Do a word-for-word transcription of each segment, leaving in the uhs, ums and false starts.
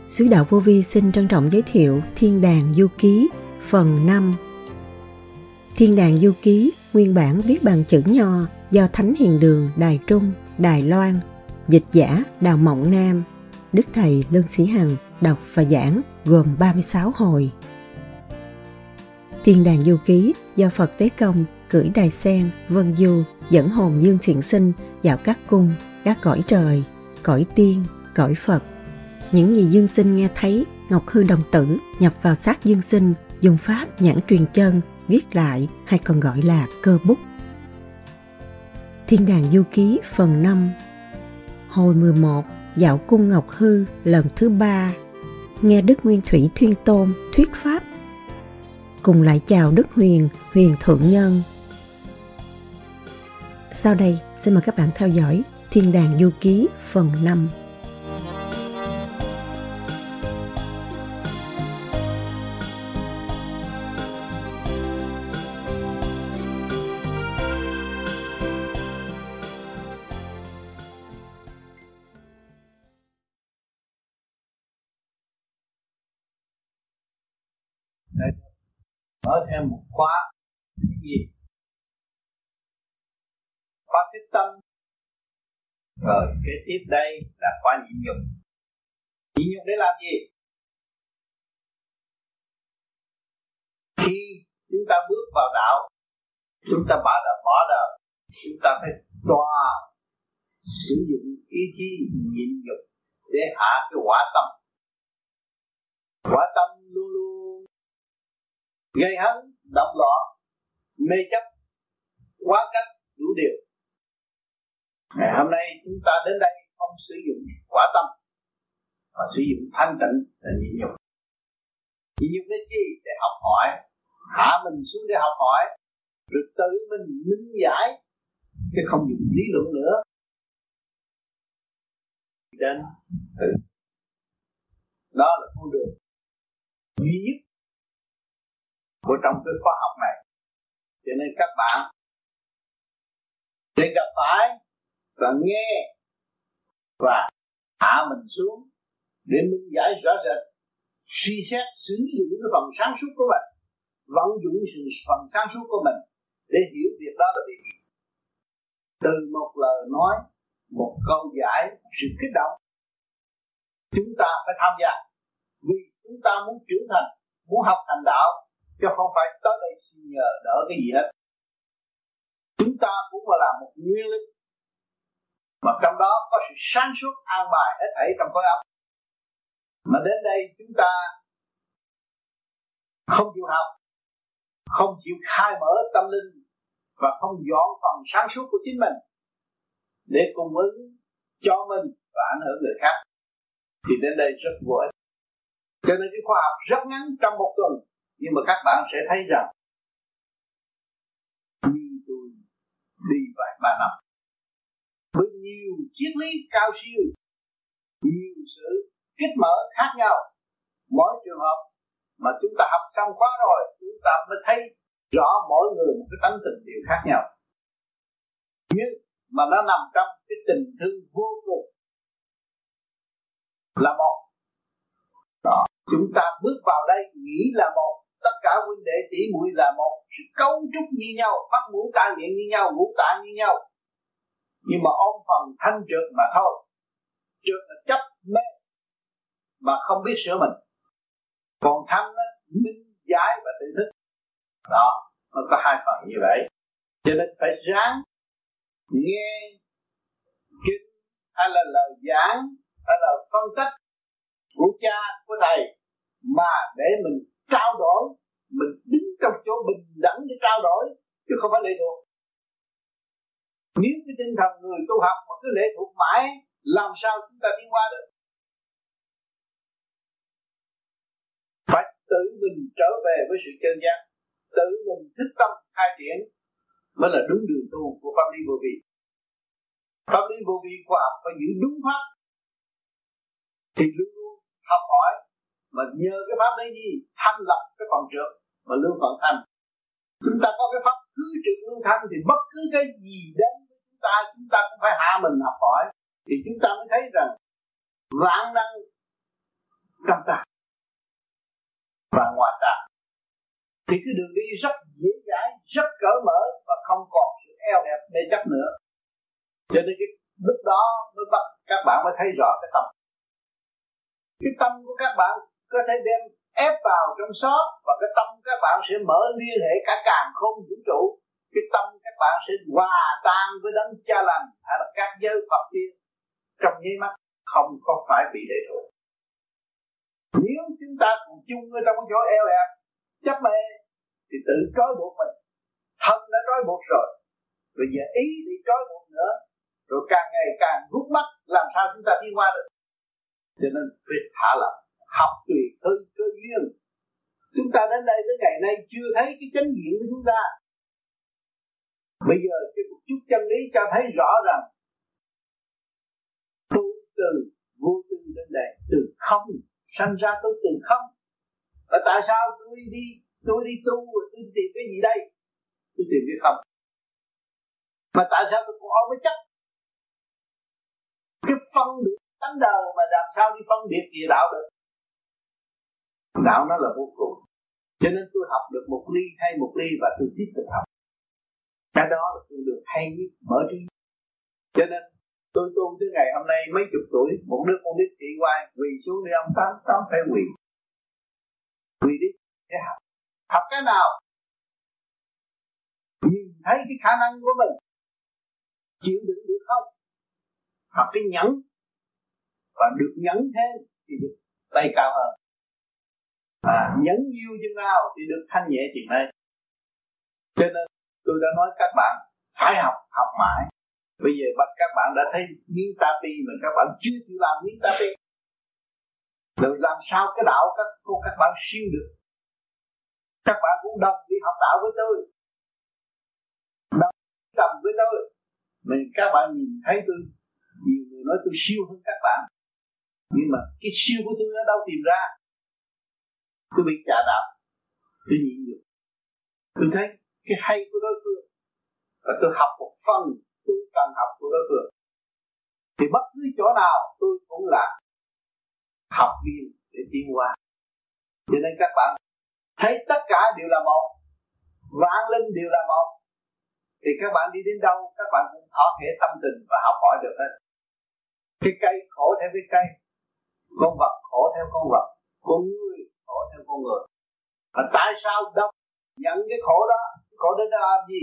Sứ Đạo Vô Vi xin trân trọng giới thiệu Thiên Đàng Du Ký phần năm. Thiên Đàng Du Ký nguyên bản viết bằng chữ nho do Thánh Hiền Đường Đài Trung, Đài Loan, dịch giả Đào Mộng Nam, Đức Thầy Lương Sĩ Hằng đọc và giảng, gồm ba mươi sáu hồi. Thiên Đàng Du Ký do Phật Tế Công cưỡi đài sen, vân du, dẫn hồn dương thiện sinh vào các cung, các cõi trời, cõi tiên, cõi Phật. Những gì dương sinh nghe thấy, Ngọc Hư Đồng Tử nhập vào xác dương sinh, dùng pháp nhãn truyền chân viết lại, hay còn gọi là cơ bút. Thiên Đàng Du Ký phần năm. Hồi mười một. Dạo cung Ngọc Hư lần thứ ba. Nghe Đức Nguyên Thủy Thuyên Tôn thuyết pháp. Cùng lại chào Đức Huyền, Huyền Thượng Nhân. Sau đây, xin mời các bạn theo dõi Thiên Đàng Du Ký phần năm. Mở thêm một khóa. Cái gì? Khóa cái tâm. Rồi kế tiếp đây là khóa nhịn nhục. Nhịn nhục để làm gì? Khi chúng ta bước vào đạo, chúng ta bỏ đời, bỏ đời, chúng ta phải tòa sử dụng ý chí nhịn nhục để hạ cái quả tâm. Quả tâm luôn luôn gây hấn, động loạn, mê chấp, quá cách, đủ điều. Ngày hôm nay chúng ta đến đây không sử dụng quả tâm, mà sử dụng thanh tịnh để nhịn nhục. Nhịn nhục để chi? Để học hỏi, hạ mình xuống để học hỏi, rồi tự mình minh giải, chứ không dùng lý luận nữa. Đến tự. Đó là con đường duy nhất của trong cái khoa học này. Cho nên các bạn để gặp phải và nghe và hạ mình xuống để minh giải rõ rệt, suy xét sử dụng cái phần sáng suốt của mình, vận dụng sự phần sáng suốt của mình để hiểu việc đó là việc gì. Từ một lời nói, một câu giải, một sự kích động, chúng ta phải tham gia, vì chúng ta muốn trưởng thành, muốn học thành đạo, chứ không phải tới đây xin nhờ đỡ cái gì hết. Chúng ta cũng là làm một nguyên linh, mà trong đó có sự sáng suốt an bài hết thảy trong khối óc. Mà đến đây chúng ta không chịu học, không chịu khai mở tâm linh và không dọn phần sáng suốt của chính mình để cung ứng cho mình và ảnh hưởng người khác, thì đến đây rất vô ích. Cho nên cái khoa học rất ngắn trong một tuần, nhưng mà các bạn sẽ thấy rằng như tôi đi vài ba năm với nhiều triết lý cao siêu, nhiều sự kích mở khác nhau. Mỗi trường hợp mà chúng ta học xong khóa rồi, chúng ta mới thấy rõ mỗi người một cái tánh tình điều khác nhau, nhưng mà nó nằm trong cái tình thương vô cùng là một. Đó, chúng ta bước vào đây nghĩ là một, tất cả huynh đệ tỷ muội là một, sự cấu trúc như nhau, mắt mũi tai miệng như nhau, ngũ tạng như nhau, nhưng mà ôm phần thanh trượt mà thôi. Trượt là chấp mê mà không biết sửa mình, còn thanh đó, minh giải và tự thức. Đó, nó có hai phần như vậy. Cho nên phải ráng nghe kinh hay là lời giảng hay là phân tích của cha, của thầy, mà để mình trao đổi, mình đứng trong chỗ bình đẳng để trao đổi, chứ không phải lệ thuộc. Nếu cái tinh thần người tu học mà cứ lệ thuộc mãi, làm sao chúng ta tiến qua được? Phải tự mình trở về với sự chân giác, tự mình thích tâm khai triển mới là đúng đường tu của pháp lý vô vi. Pháp lý vô vi khoa học phải giữ đúng pháp, thì luôn luôn học hỏi, mà nhờ cái pháp đấy gì thanh lập cái phần trượt mà lưu phần thanh. Chúng ta có cái pháp cứ trượt lưu thanh, thì bất cứ cái gì đến với chúng ta, chúng ta cũng phải hạ mình học hỏi, thì chúng ta mới thấy rằng vạn năng trong ta và ngoài ta, thì cái đường đi rất dễ dãi, rất cởi mở và không còn sự eo hẹp mê chấp nữa. Cho nên cái lúc đó mới bắt các bạn mới thấy rõ cái tâm. Cái tâm của các bạn có thể đem ép vào trong xó, và cái tâm các bạn sẽ mở liên hệ cả càn khôn vũ trụ. Cái tâm các bạn sẽ hòa tan với đấng Cha Lành hay là các giới Phật tiên trong nháy mắt, không có phải bị lệ thuộc. Nếu chúng ta cùng chung ở trong cái chỗ eo hẹp chấp mê thì tự trói buộc mình. Thân đã trói buộc rồi, bây giờ ý bị trói buộc nữa, rồi càng ngày càng rút mắt, làm sao chúng ta tiến qua được? Cho nên phải thả lỏng, học tùy cơ cơ duyên. Chúng ta đến đây tới ngày nay chưa thấy cái chánh diện của chúng ta. Bây giờ cái một chút chân lý cho thấy rõ rằng tôi từ vô tư đến đây, từ không sanh ra, tôi từ không. Và tại sao tôi đi tôi đi tu rồi tôi tìm cái gì đây? Tôi tìm cái không. Mà tại sao tôi còn ôm cái chấp? Cái phân biệt tánh đời mà làm sao đi phân biệt gì đạo được? Đạo nó là vô cùng. Cho nên tôi học được một ly hay một ly và tôi tiếp tục học. Cái đó là tôi được hay nhất, mở trí. Cho nên tôi tu tới ngày hôm nay mấy chục tuổi, một đứa con nít thị hoài quỳ xuống đi ông tám tám phải quỳ. Quỳ đi để học. Học cái nào? Nhìn thấy cái khả năng của mình, chịu đựng được không? Học cái nhẫn, và được nhẫn thêm thì được tay cao hơn. À, nhẫn nhiều chừng nào thì được thanh nhẹ chừng ấy. Cho nên tôi đã nói các bạn phải học, học mãi. Bây giờ các bạn đã thấy miếng tapi mà các bạn chưa chịu làm miếng tapi. Rồi làm sao cái đạo các cô các bạn siêu được? Các bạn cũng đồng đi học đạo với tôi, đồng đồng với tôi. Mình các bạn nhìn thấy tôi, nhiều người nói tôi siêu hơn các bạn, nhưng mà cái siêu của tôi ở đâu tìm ra? Tôi bị chà đạp, tôi nhịn được. Tôi thấy cái hay của đối phương, và tôi học một phần tôi cần học của đối phương. Thì bất cứ chỗ nào tôi cũng là học viên để tiến qua. Cho nên các bạn thấy tất cả đều là một, vạn linh đều là một, thì các bạn đi đến đâu các bạn cũng thỏa thể tâm tình và học hỏi được hết. Cái cây khổ theo cái cây, con vật khổ theo con vật, con người khổ theo con người. Và tại sao đâu nhận cái khổ đó? Khổ đến đó làm gì?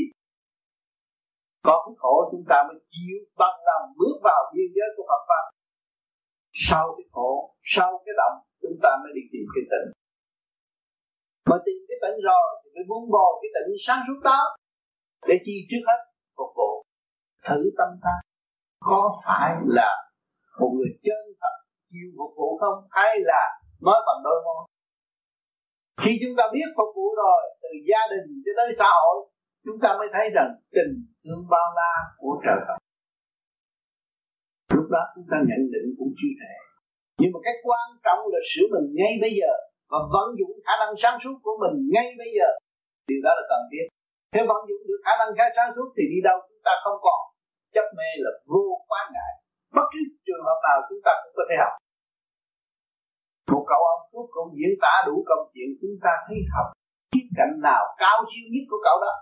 Có cái khổ chúng ta mới chịu bằng lòng bước vào biên giới của Phật pháp. Sau cái khổ, sau cái động, chúng ta mới đi tìm cái tịnh. Mà tìm cái tịnh rồi thì phải buông bồi cái tịnh sáng suốt đó. Để chi? Trước hết phục vụ. Thử tâm ta, có phải là một người chân thật chịu phục vụ không? Hay là nói bằng đôi môi? Khi chúng ta biết phục vụ rồi, từ gia đình cho tới xã hội, chúng ta mới thấy rằng tình thương bao la của trời Phật. Lúc đó chúng ta nhận định cũng chưa thể. Nhưng mà cái quan trọng là sửa mình ngay bây giờ, và vận dụng khả năng sáng suốt của mình ngay bây giờ. Điều đó là cần thiết. Nếu vận dụng được khả năng sáng suốt thì đi đâu chúng ta không còn chấp mê là vô quá ngại. Bất cứ trường hợp nào chúng ta cũng có thể học. Một cậu ông Phúc cũng diễn tả đủ công chuyện, chúng ta thấy học khía cạnh nào cao siêu nhất của cậu đó.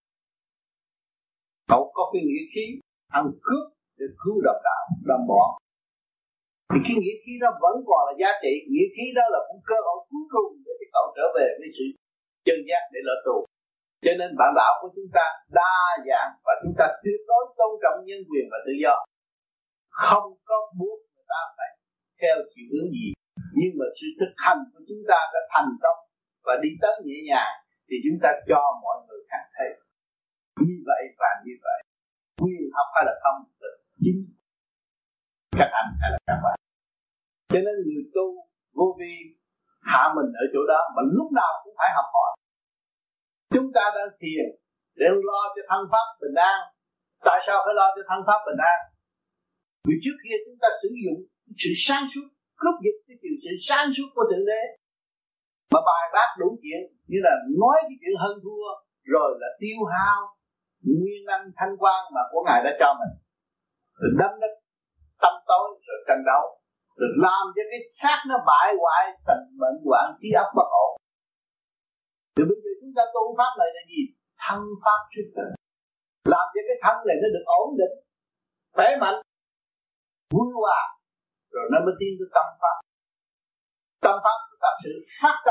Cậu có cái nghĩa khí ăn cướp để cứu đồng đạo, đồng bọn. Thì cái nghĩa khí đó vẫn còn là giá trị. Nghĩa khí đó là cũng cơ hội cuối cùng để cho cậu trở về với sự chân giác để lỡ tù. Cho nên bản đạo của chúng ta đa dạng, và chúng ta tuyệt đối tôn trọng nhân quyền và tự do. Không có buộc người ta phải theo chiều hướng gì, nhưng mà sự thực hành của chúng ta đã thành công và đi tới nhẹ nhàng, thì chúng ta cho mọi người khác thấy như vậy và như vậy. Quyền học hay là không là chính các anh hay là các bạn. Cho nên người tu vô vi hạ mình ở chỗ đó, mà lúc nào cũng phải học hỏi. Chúng ta đang thiền để lo cho thân pháp bình an. Tại sao phải lo cho thân pháp bình an? Vì trước kia chúng ta sử dụng sự sáng suốt, cướp giật cái sự sáng suốt của Thượng Đế, mà bài bác đủ chuyện, như là nói cái chuyện hơn thua, rồi là tiêu hao nguyên năng thanh quan mà của Ngài đã cho mình, rồi đâm đất tâm tối rồi tranh đấu, rồi làm cho cái xác nó bại hoại thành bệnh hoạn trí óc bất ổn. Thì bây giờ chúng ta tu pháp này là gì? Thân pháp trước rồi, làm cho cái thân này nó được ổn định, khỏe mạnh, vui hòa, rồi nó mới tiến tới tâm pháp. Tâm pháp là sự phát tâm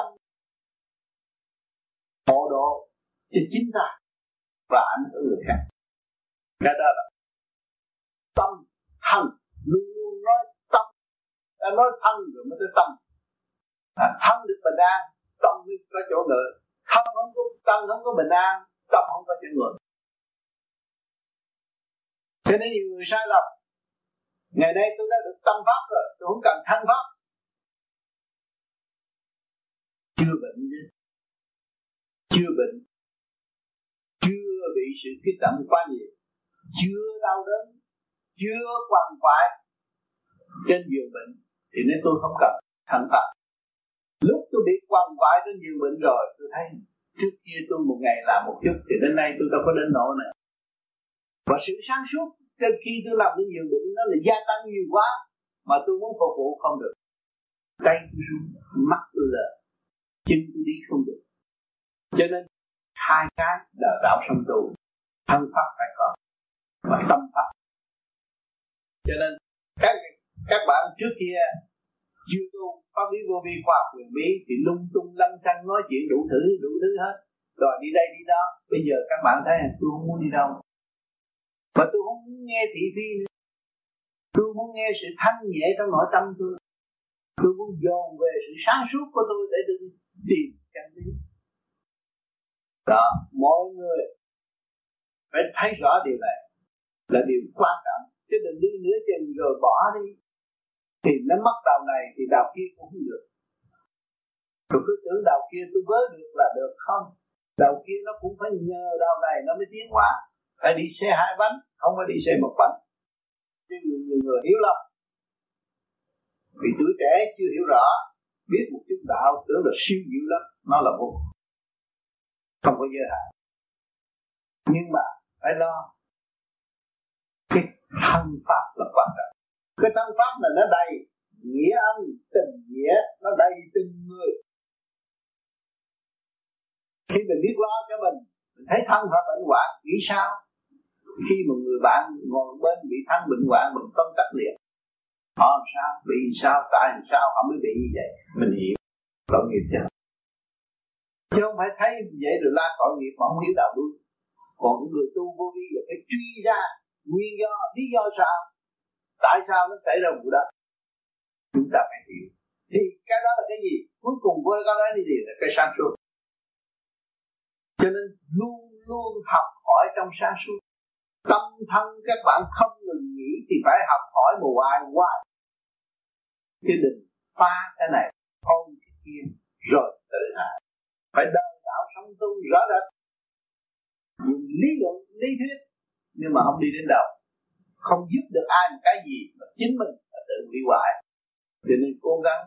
hộ độ cho chính ta và ảnh hưởng người khác. Cái đó là tâm thân, luôn luôn nói tâm, ta nói thân rồi mới tới tâm. À, thân được bình an, tâm mới có chỗ ngựa. Thân không có tâm không có bình an, tâm không có chỗ ngựa. Cho nên nhiều người sai lầm. Ngày nay tôi đã được tâm pháp rồi, tôi không cần thân pháp. Chưa bệnh chứ, chưa bệnh, chưa bị sự kích động quá nhiều, chưa đau đớn, chưa quằn quại trên giường bệnh, thì nếu tôi không cần thân pháp. Lúc tôi bị quằn quại trên giường bệnh rồi, tôi thấy trước kia tôi một ngày làm một chút, thì đến nay tôi đâu có đến nỗi này. Và sự sáng suốt trên khi tôi làm cái giường bệnh nó là gia tăng nhiều quá, mà tôi muốn phục vụ không được. Tay tôi run, mắt tôi lờ, chân tôi đi không được. Cho nên hai cái là đạo song tu, thân pháp phải có và tâm pháp. Cho nên các các bạn trước kia chưa tu pháp lý vô vi khoa học quyền bí thì lung tung lăng xăng nói chuyện đủ thứ đủ thứ hết, rồi đi đây đi đó. Bây giờ các bạn thấy tôi không muốn đi đâu, mà tôi không muốn nghe thị phi nữa. Tôi muốn nghe sự thanh nhẹ trong nội tâm tôi. Tôi muốn dồn về sự sáng suốt của tôi để tôi tìm chân lý. Đó, mọi người phải thấy rõ điều này là điều quan trọng, chứ đừng đi nửa chừng rồi bỏ đi. Thì nó mất đầu này thì đầu kia cũng không được. Rồi cứ tưởng đầu kia tôi vớ được là được không? Đầu kia nó cũng phải nhờ đầu này nó mới tiến hóa. Phải đi xe hai bánh, không phải đi xe một bánh. Chứ nhiều, nhiều người hiểu lầm. Vì tuổi trẻ chưa hiểu rõ, biết một chút đạo tưởng là siêu diệu lắm, nó là vô, không có giới hạn. Nhưng mà phải lo cái thân pháp là quan trọng. Cái thân pháp là nó đầy nghĩa ân, tình nghĩa, nó đầy tình người. Khi mình biết lo cho mình, mình thấy thân phải bệnh hoạn, nghĩ sao? Khi một người bạn ngồi bên bị thân bệnh hoạn, mình phân tích liền. Họ làm sao, bị sao, tại làm sao họ mới bị như vậy. Mình hiểu tội nghiệp chứ. Chứ không phải thấy vậy rồi la tội nghiệp mà không hiểu đạo luôn. Còn người tu vô vi là phải truy ra nguyên do, lý do sao, tại sao nó xảy ra vụ đó. Chúng ta phải hiểu. Thì cái đó là cái gì? Cuối cùng với cái đó là gì? Là cái sáng suốt. Cho nên luôn luôn học hỏi trong sáng suốt. Tâm thân các bạn không ngừng nghĩ thì phải học hỏi một hoài hoài. Chứ đừng phá cái này, ôm cái kia, rồi tự hại. Phải đời đạo sống tu rõ rệt. Dùng lý luận, lý thuyết, nhưng mà không đi đến đâu. Không giúp được ai một cái gì, mà chính mình là tự hủy hoại. Cho nên cố gắng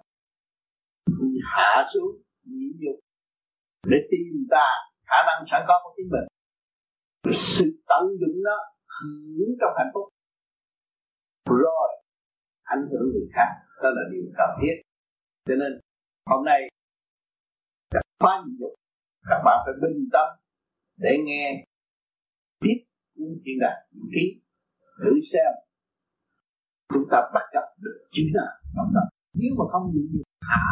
hạ xuống, nhịn nhục, để tìm ra khả năng sẵn có của chính mình. Sự tận dụng nó hưởng trong hạnh phúc, rồi ảnh hưởng người khác, đó là điều cần thiết. Cho nên hôm nay các khóa nhục, các bạn phải bình tâm để nghe tiếp những chuyện này, ký thử xem chúng ta bắt gặp được chữ nào trong tâm. Nếu mà không nhịn được hạ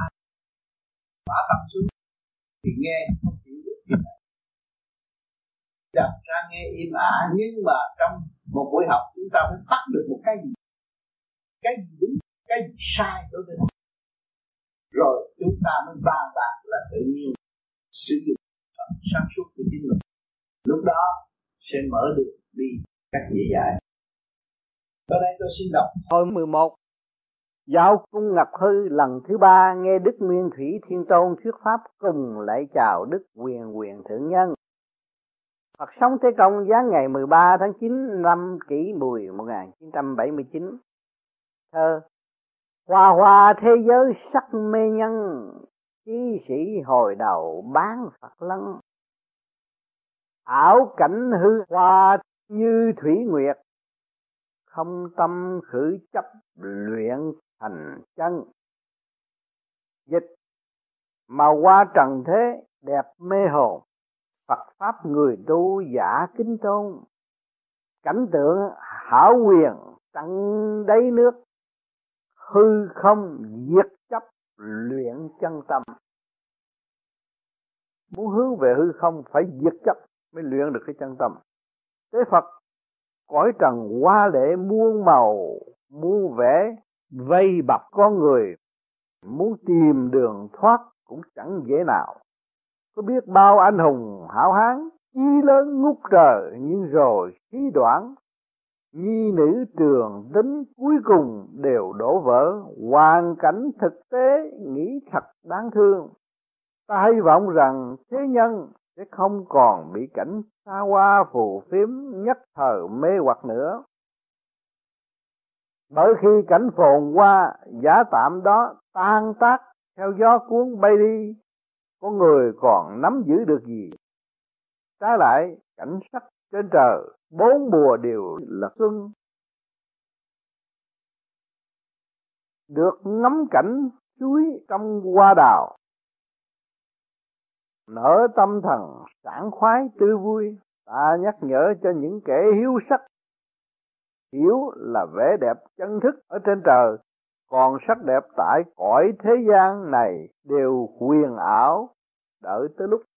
bỏ tâm xuống thì nghe không chịu được chuyện này. Đặt ra nghe im ả, nhưng mà trong một buổi học chúng ta phải bắt được một cái gì, cái gì đúng, cái gì sai đối với nó, rồi chúng ta mới bàn bạc là tự nhiên sử dụng sáng suốt của chính mình. Lúc đó sẽ mở được đi cách dễ dãi. Ở đây tôi xin đọc hồi mười một. Dạo cung Ngọc Hư lần thứ ba, nghe Đức Nguyên Thủy Thiên Tôn thuyết pháp cùng lạy chào Đức Quyền Quyền Thượng Nhân. Phật sống Thế Công giáng ngày mười ba tháng chín năm Kỷ Mùi một nghìn chín trăm bảy mươi chín. Thơ: Hòa hòa thế giới sắc mê nhân, chí sĩ hồi đầu bán Phật lân. Ảo cảnh hư hoa như thủy nguyệt, không tâm khử chấp luyện thành chân. Dịch: màu hoa trần thế đẹp mê hồn, Phật pháp người tu giả kính tôn. Cảnh tượng hảo huyền tận đáy nước, hư không diệt chấp luyện chân tâm. Muốn hướng về hư không phải diệt chấp mới luyện được cái chân tâm. Tế Phật cõi trần hoa lệ muôn màu, muôn vẻ vây bọc con người, muốn tìm đường thoát cũng chẳng dễ nào. Có biết bao anh hùng hảo hán, chí lớn ngút trời, nhưng rồi khí đoạn, nhi nữ trường tính cuối cùng đều đổ vỡ. Hoàn cảnh thực tế nghĩ thật đáng thương. Ta hy vọng rằng thế nhân sẽ không còn bị cảnh xa hoa phù phiếm nhất thời mê hoặc nữa. Bởi khi cảnh phồn hoa giả tạm đó tan tác theo gió cuốn bay đi, có người còn nắm giữ được gì? Trái lại cảnh sắc trên trời bốn mùa đều là xuân, được ngắm cảnh suối trong hoa đào, nở tâm thần sảng khoái tươi vui. Ta nhắc nhở cho những kẻ hiếu sắc, hiểu là vẻ đẹp chân thức ở trên trời, còn sắc đẹp tại cõi thế gian này đều huyền ảo, đợi tới lúc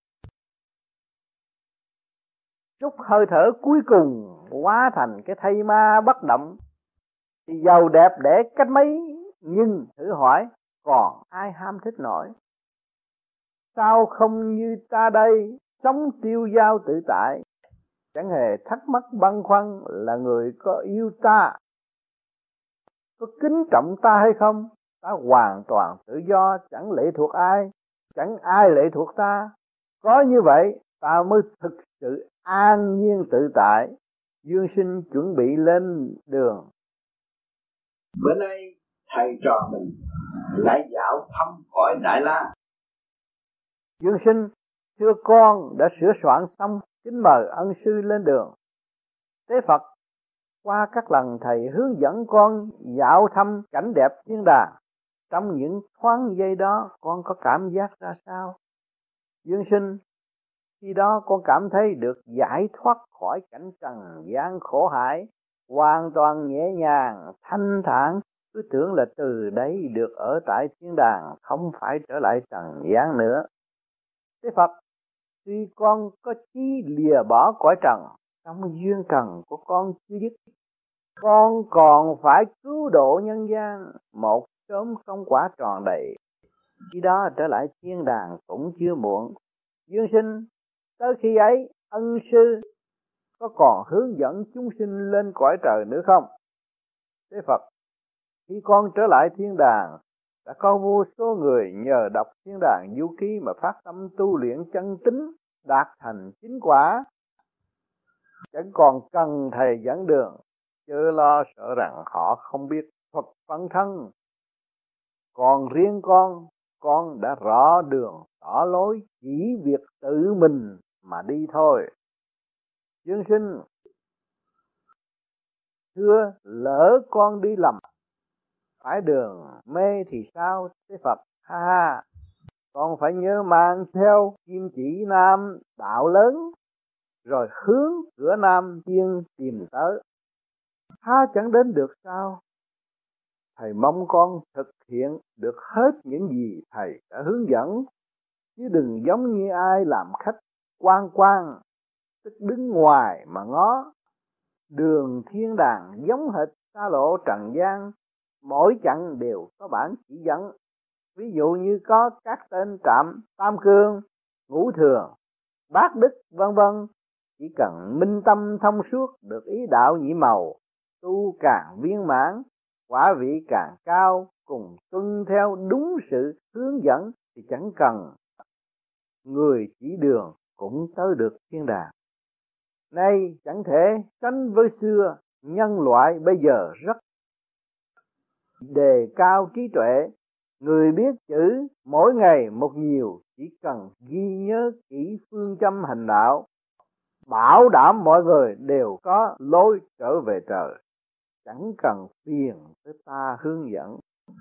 chút hơi thở cuối cùng hóa thành cái thây ma bất động thì giàu đẹp để cách mấy, nhưng thử hỏi còn ai ham thích nổi. Sao không như ta đây sống tiêu dao tự tại, chẳng hề thắc mắc băn khoăn là người có yêu ta, có kính trọng ta hay không. Ta hoàn toàn tự do, chẳng lệ thuộc ai, chẳng ai lệ thuộc ta. Có như vậy ta mới thực sự an nhiên tự tại. Dương Sinh chuẩn bị lên đường. Bữa nay thầy trò mình lại dạo thăm cõi Đại La. Dương Sinh: thưa con đã sửa soạn xong, kính mời ân sư lên đường. Tế Phật: qua các lần thầy hướng dẫn con dạo thăm cảnh đẹp thiên đàng, trong những thoáng giây đó con có cảm giác ra sao? Dương Sinh: khi đó con cảm thấy được giải thoát khỏi cảnh trần gian khổ hải, hoàn toàn nhẹ nhàng, thanh thản, cứ tưởng là từ đấy được ở tại thiên đàng, không phải trở lại trần gian nữa. Tế Phật: tuy con có chí lìa bỏ cõi trần, trong duyên trần của con chưa dứt, con còn phải cứu độ nhân gian, một sớm công quả tròn đầy, khi đó trở lại thiên đàng cũng chưa muộn. Dương Sinh: tới khi ấy ân sư có còn hướng dẫn chúng sinh lên cõi trời nữa không? Tế Phật: khi con trở lại thiên đàng, đã có vô số người nhờ đọc thiên đàng du ký mà phát tâm tu luyện chân tín, đạt thành chính quả, chẳng còn cần thầy dẫn đường. Chớ lo sợ rằng họ không biết thuật phân thân. Còn riêng con, con đã rõ đường tỏ lối, chỉ việc tự mình mà đi thôi. Dương Sinh: thưa lỡ con đi lầm phải đường mê thì sao? Tế Phật: ha ha, con phải nhớ mang theo kim chỉ nam đạo lớn, rồi hướng cửa nam tiên tìm tới. Há chẳng đến được sao? Thầy mong con thực hiện được hết những gì thầy đã hướng dẫn, chứ đừng giống như ai làm khách quan quan, tức đứng ngoài mà ngó. Đường thiên đàng giống hệt xa lộ trần gian, mỗi chặng đều có bản chỉ dẫn. Ví dụ như có các tên trạm Tam Cương, Ngũ Thường, Bát Đức vân vân. Chỉ cần minh tâm thông suốt được ý đạo nhị màu, tu càng viên mãn, quả vị càng cao, cùng tuân theo đúng sự hướng dẫn thì chẳng cần người chỉ đường cũng tới được thiên đàng. Nay chẳng thể sánh với xưa, nhân loại bây giờ rất đề cao trí tuệ. Người biết chữ mỗi ngày một nhiều, chỉ cần ghi nhớ kỹ phương châm hành đạo, bảo đảm mọi người đều có lối trở về trời, chẳng cần phiền tới ta hướng dẫn.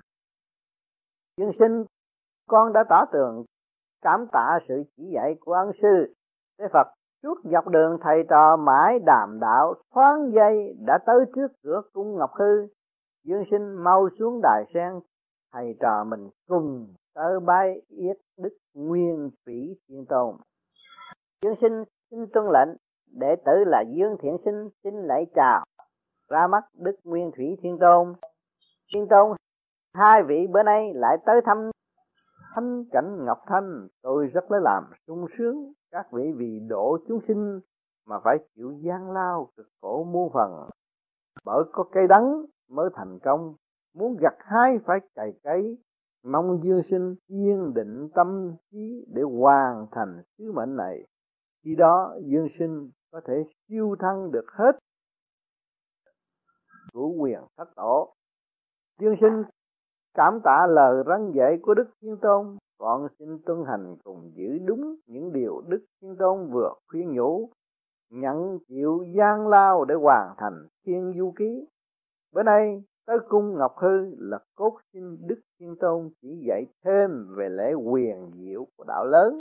Dương sinh, con đã tỏ tường cảm tạ sự chỉ dạy của ân sư Thế Phật. Suốt dọc đường thầy trò mãi đàm đạo, thoáng giây đã tới trước cửa cung Ngọc Hư. Dương sinh mau xuống đài sen, thầy trò mình cùng tới bái yết Đức Nguyên Thủy Thiên Tôn. Dương sinh xin tuân lệnh, đệ tử là Dương Thiện Sinh xin lạy chào. Ra mắt Đức Nguyên Thủy Thiên Tôn. Thiên Tôn, hai vị bữa nay lại tới thăm thánh cảnh Ngọc Thanh, tôi rất lấy làm sung sướng. Các vị vì độ chúng sinh mà phải chịu gian lao cực khổ muôn phần, bởi có cây đắng mới thành công. Muốn gặt hái phải cày cấy, mong dương sinh yên định tâm trí để hoàn thành sứ mệnh này. Khi đó dương sinh có thể siêu thăng được hết của quyền thất tổ. Dương sinh cảm tạ lời răn dạy của Đức Thiên Tôn, con xin tuân hành cùng giữ đúng những điều Đức Thiên Tôn vừa khuyên nhủ, nhận chịu gian lao để hoàn thành thiên du ký. Bữa nay tới cung Ngọc Hư là cốt xin Đức Thiên Tôn chỉ dạy thêm về lễ quyền diệu của đạo lớn.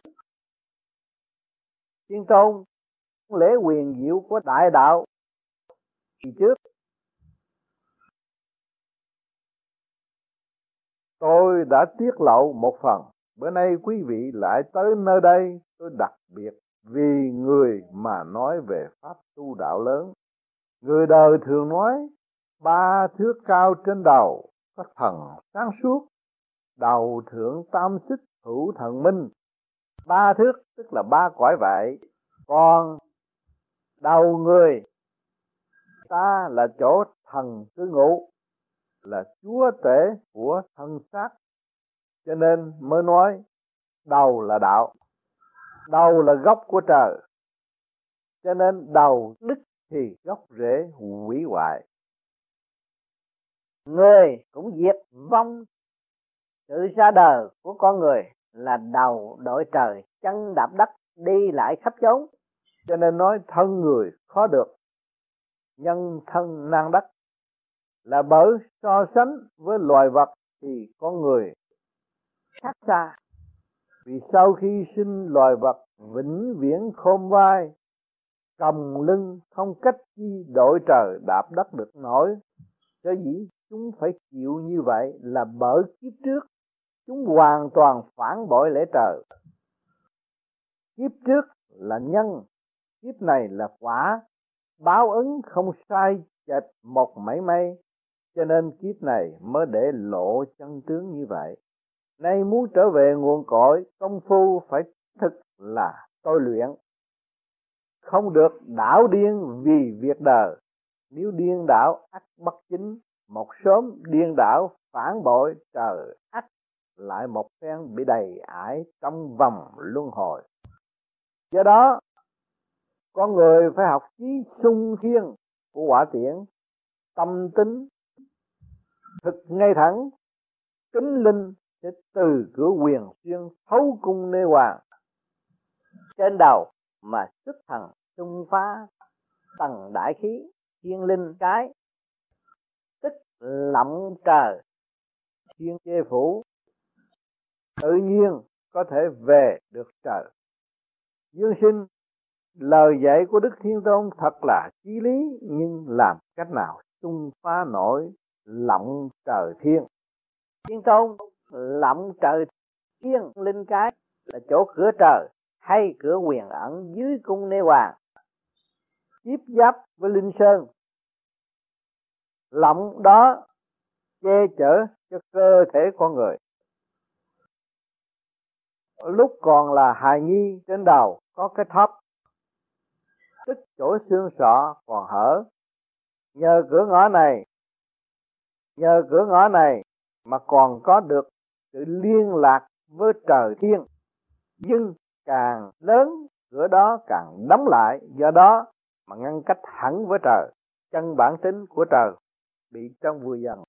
Thiên Tôn, lễ quyền diệu của đại đạo thì trước tôi đã tiết lộ một phần. Bữa nay quý vị lại tới nơi đây, tôi đặc biệt vì người mà nói về pháp tu đạo lớn. Người đời thường nói ba thước cao trên đầu có thần sáng suốt, đầu thượng tam xích hữu thần minh. Ba thước tức là ba cõi vậy, còn đầu người ta là chỗ thần cư ngụ, là chúa tể của thân xác, cho nên mới nói đầu là đạo, đầu là gốc của trời, cho nên đầu đứt thì gốc rễ hủy hoại. Người cũng diệt vong, sự ra đời của con người là đầu đội trời, chân đạp đất, đi lại khắp chốn, cho nên nói thân người khó được, nhân thân nan đất, là bởi so sánh với loài vật thì con người khác xa. Vì sau khi sinh loài vật vĩnh viễn khom vai, còng lưng, không cách chi đội trời đạp đất được nổi. Sở dĩ chúng phải chịu như vậy là bởi kiếp trước chúng hoàn toàn phản bội lẽ trời. Kiếp trước là nhân, kiếp này là quả, báo ứng không sai chệch một mảy may, cho nên kiếp này mới để lộ chân tướng như vậy. Nay muốn trở về nguồn cội, công phu phải thực là tôi luyện, không được đảo điên vì việc đời. Nếu điên đảo ắt bất chính, một sớm điên đảo phản bội trời, ắt lại một phen bị đầy ải trong vòng luân hồi. Do đó con người phải học trí sung thiên của Hỏa Tiễn, tâm tính thực ngay thẳng, kính linh sẽ từ cửa quyền xuyên thấu cung nê hoàng. Trên đầu mà xuất thần xung phá tầng đại khí thiên linh cái, tức lộng trời thiên chê phủ, tự nhiên có thể về được trời. Dương sinh, lời dạy của Đức Thiên Tôn thật là chí lý, nhưng làm cách nào xung phá nổi lộng trời thiên. Thiên Tôn lộng trời thiên linh cái là chỗ cửa trời hay cửa quyền ẩn dưới cung nê hoàng, tiếp giáp với linh sơn. Lộng đó che chở cho cơ thể con người. Lúc còn là hài nhi, trên đầu có cái thóp, tức chỗ xương sọ còn hở. Nhờ cửa ngõ này, nhờ cửa ngõ này mà còn có được sự liên lạc với trời thiên. Nhưng càng lớn, cửa đó càng đóng lại, do đó mà ngăn cách hẳn với trời. Chân bản tính của trời bị trong vùi dần.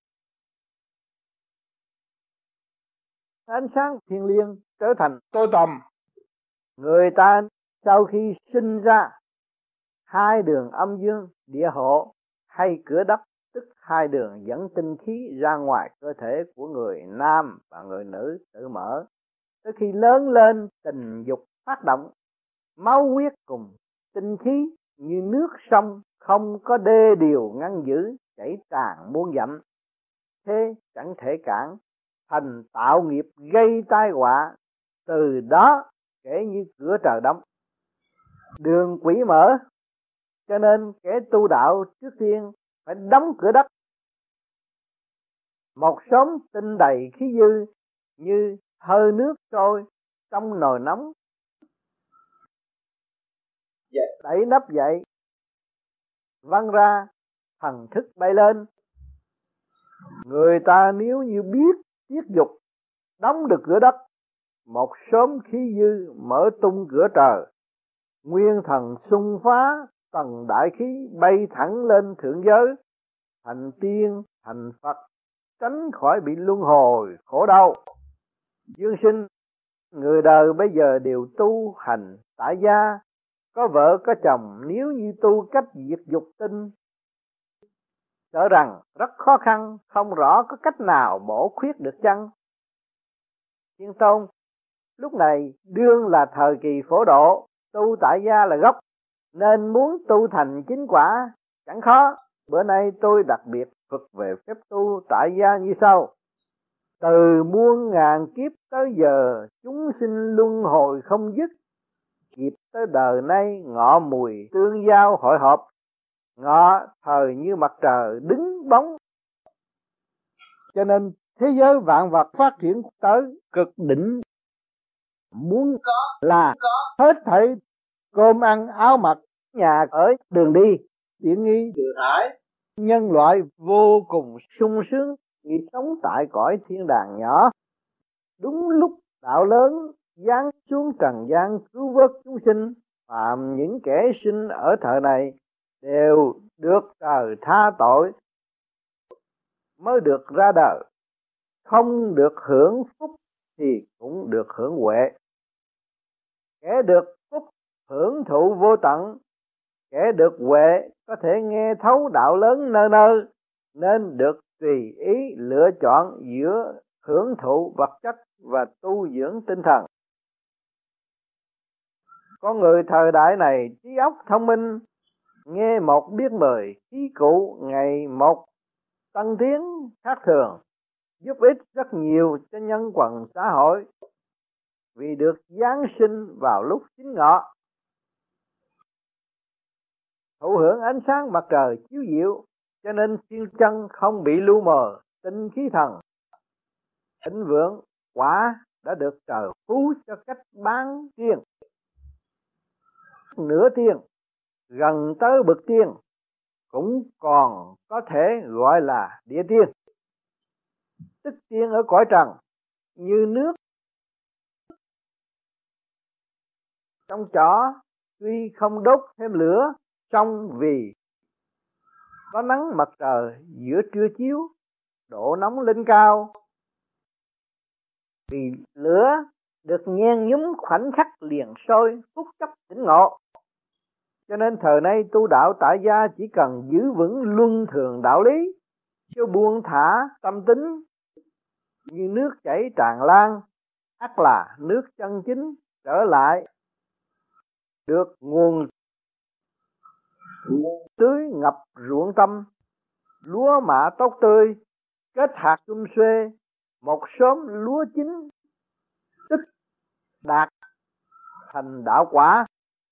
Ánh sáng thiên liêng trở thành tối tăm. Người ta sau khi sinh ra, hai đường âm dương địa hộ hay cửa đất tức hai đường dẫn tinh khí ra ngoài cơ thể của người nam và người nữ tự mở. Tới khi lớn lên, tình dục phát động, máu huyết cùng tinh khí như nước sông không có đê điều ngăn giữ, chảy tràn muôn dặm, thế chẳng thể cản, thành tạo nghiệp gây tai họa. Từ đó kể như cửa trời đóng, đường quỷ mở. Cho nên kẻ tu đạo trước tiên phải đóng cửa đất. Một xóm tinh đầy khí dư như hơi nước trôi trong nồi nóng, đẩy nắp dậy, văng ra, thần thức bay lên. Người ta nếu như biết tiết dục, đóng được cửa đất, một xóm khí dư mở tung cửa trời, nguyên thần xung phá, tầng đại khí bay thẳng lên thượng giới, thành tiên, thành Phật, tránh khỏi bị luân hồi khổ đau. Dương sinh, người đời bây giờ đều tu hành tại gia, có vợ có chồng, nếu như tu cách diệt dục tinh, sợ rằng rất khó khăn, không rõ có cách nào bổ khuyết được chăng? Thiên Tôn, lúc này đương là thời kỳ phổ độ, tu tại gia là gốc, nên muốn tu thành chính quả chẳng khó. Bữa nay tôi đặc biệt thuật về phép tu tại gia như sau. Từ muôn ngàn kiếp tới giờ, chúng sinh luân hồi không dứt, kịp tới đời nay ngọ mùi tương giao hội họp, ngọ thời như mặt trời đứng bóng. Cho nên thế giới vạn vật phát triển tới cực đỉnh, muốn có là có hết thảy, cơm ăn áo mặc, nhà ở, đường đi, tiện nghi thừa thải, nhân loại vô cùng sung sướng vì sống tại cõi thiên đàng nhỏ. Đúng lúc đạo lớn giáng xuống trần gian cứu vớt chúng sinh, phạm những kẻ sinh ở thời này đều được trời tha tội mới được ra đời, không được hưởng phúc thì cũng được hưởng huệ. Kẻ được phúc hưởng thụ vô tận, kẻ được huệ có thể nghe thấu đạo lớn nơi nơi, nên được tùy ý lựa chọn giữa hưởng thụ vật chất và tu dưỡng tinh thần. Con người thời đại này trí óc thông minh, nghe một biết mười, khí cụ ngày một tăng tiến khác thường, giúp ích rất nhiều cho nhân quần xã hội, vì được giáng sinh vào lúc chính ngọ, thụ hưởng ánh sáng mặt trời chiếu diệu, cho nên thiên chân không bị lu mờ tinh khí thần, thịnh vượng. Quả đã được trời phú cho cách bán tiên, nửa tiên, gần tới bậc tiên, cũng còn có thể gọi là địa tiên, tức tiên ở cõi trần, như nước trong chỏ, tuy không đốt thêm lửa, song vì có nắng mặt trời giữa trưa chiếu, độ nóng lên cao, vì lửa được nhen nhúm khoảnh khắc liền sôi, phút chốc tỉnh ngộ. Cho nên thời nay tu đạo tại gia chỉ cần giữ vững luân thường đạo lý, cho buông thả tâm tính, như nước chảy tràn lan, ắt là nước chân chính trở lại được nguồn tưới ngập ruộng tâm, lúa mạ tốt tươi, kết hạt sum xuê, một xóm lúa chín, tức đạt thành đạo quả.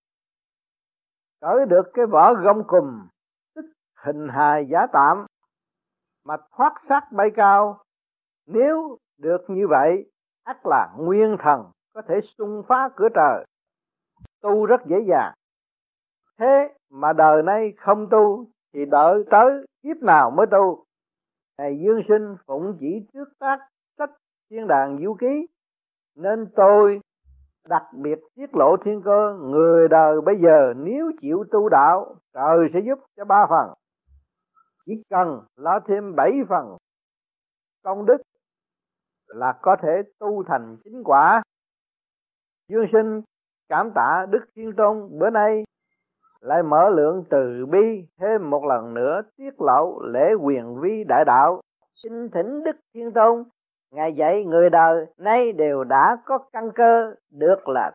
Cởi được cái vỏ gông cùm, tức hình hài giả tạm, mà thoát xác bay cao. Nếu được như vậy, ắt là nguyên thần có thể xung phá cửa trời, tu rất dễ dàng. Thế mà đời nay không tu thì đợi tới kiếp nào mới tu. Này Dương sinh phụng chỉ trước tác sách Thiên Đàng Vũ Ký, nên tôi đặc biệt tiết lộ thiên cơ. Người đời bây giờ nếu chịu tu đạo, trời sẽ giúp cho ba phần, chỉ cần lo thêm bảy phần công đức là có thể tu thành chính quả. Dương sinh cảm tạ Đức Thiên Tôn bữa nay lại mở lượng từ bi thêm một lần nữa tiết lộ lễ quyền vi đại đạo. Xin thỉnh Đức Thiên Tôn, Ngài dạy người đời nay đều đã có căn cơ được là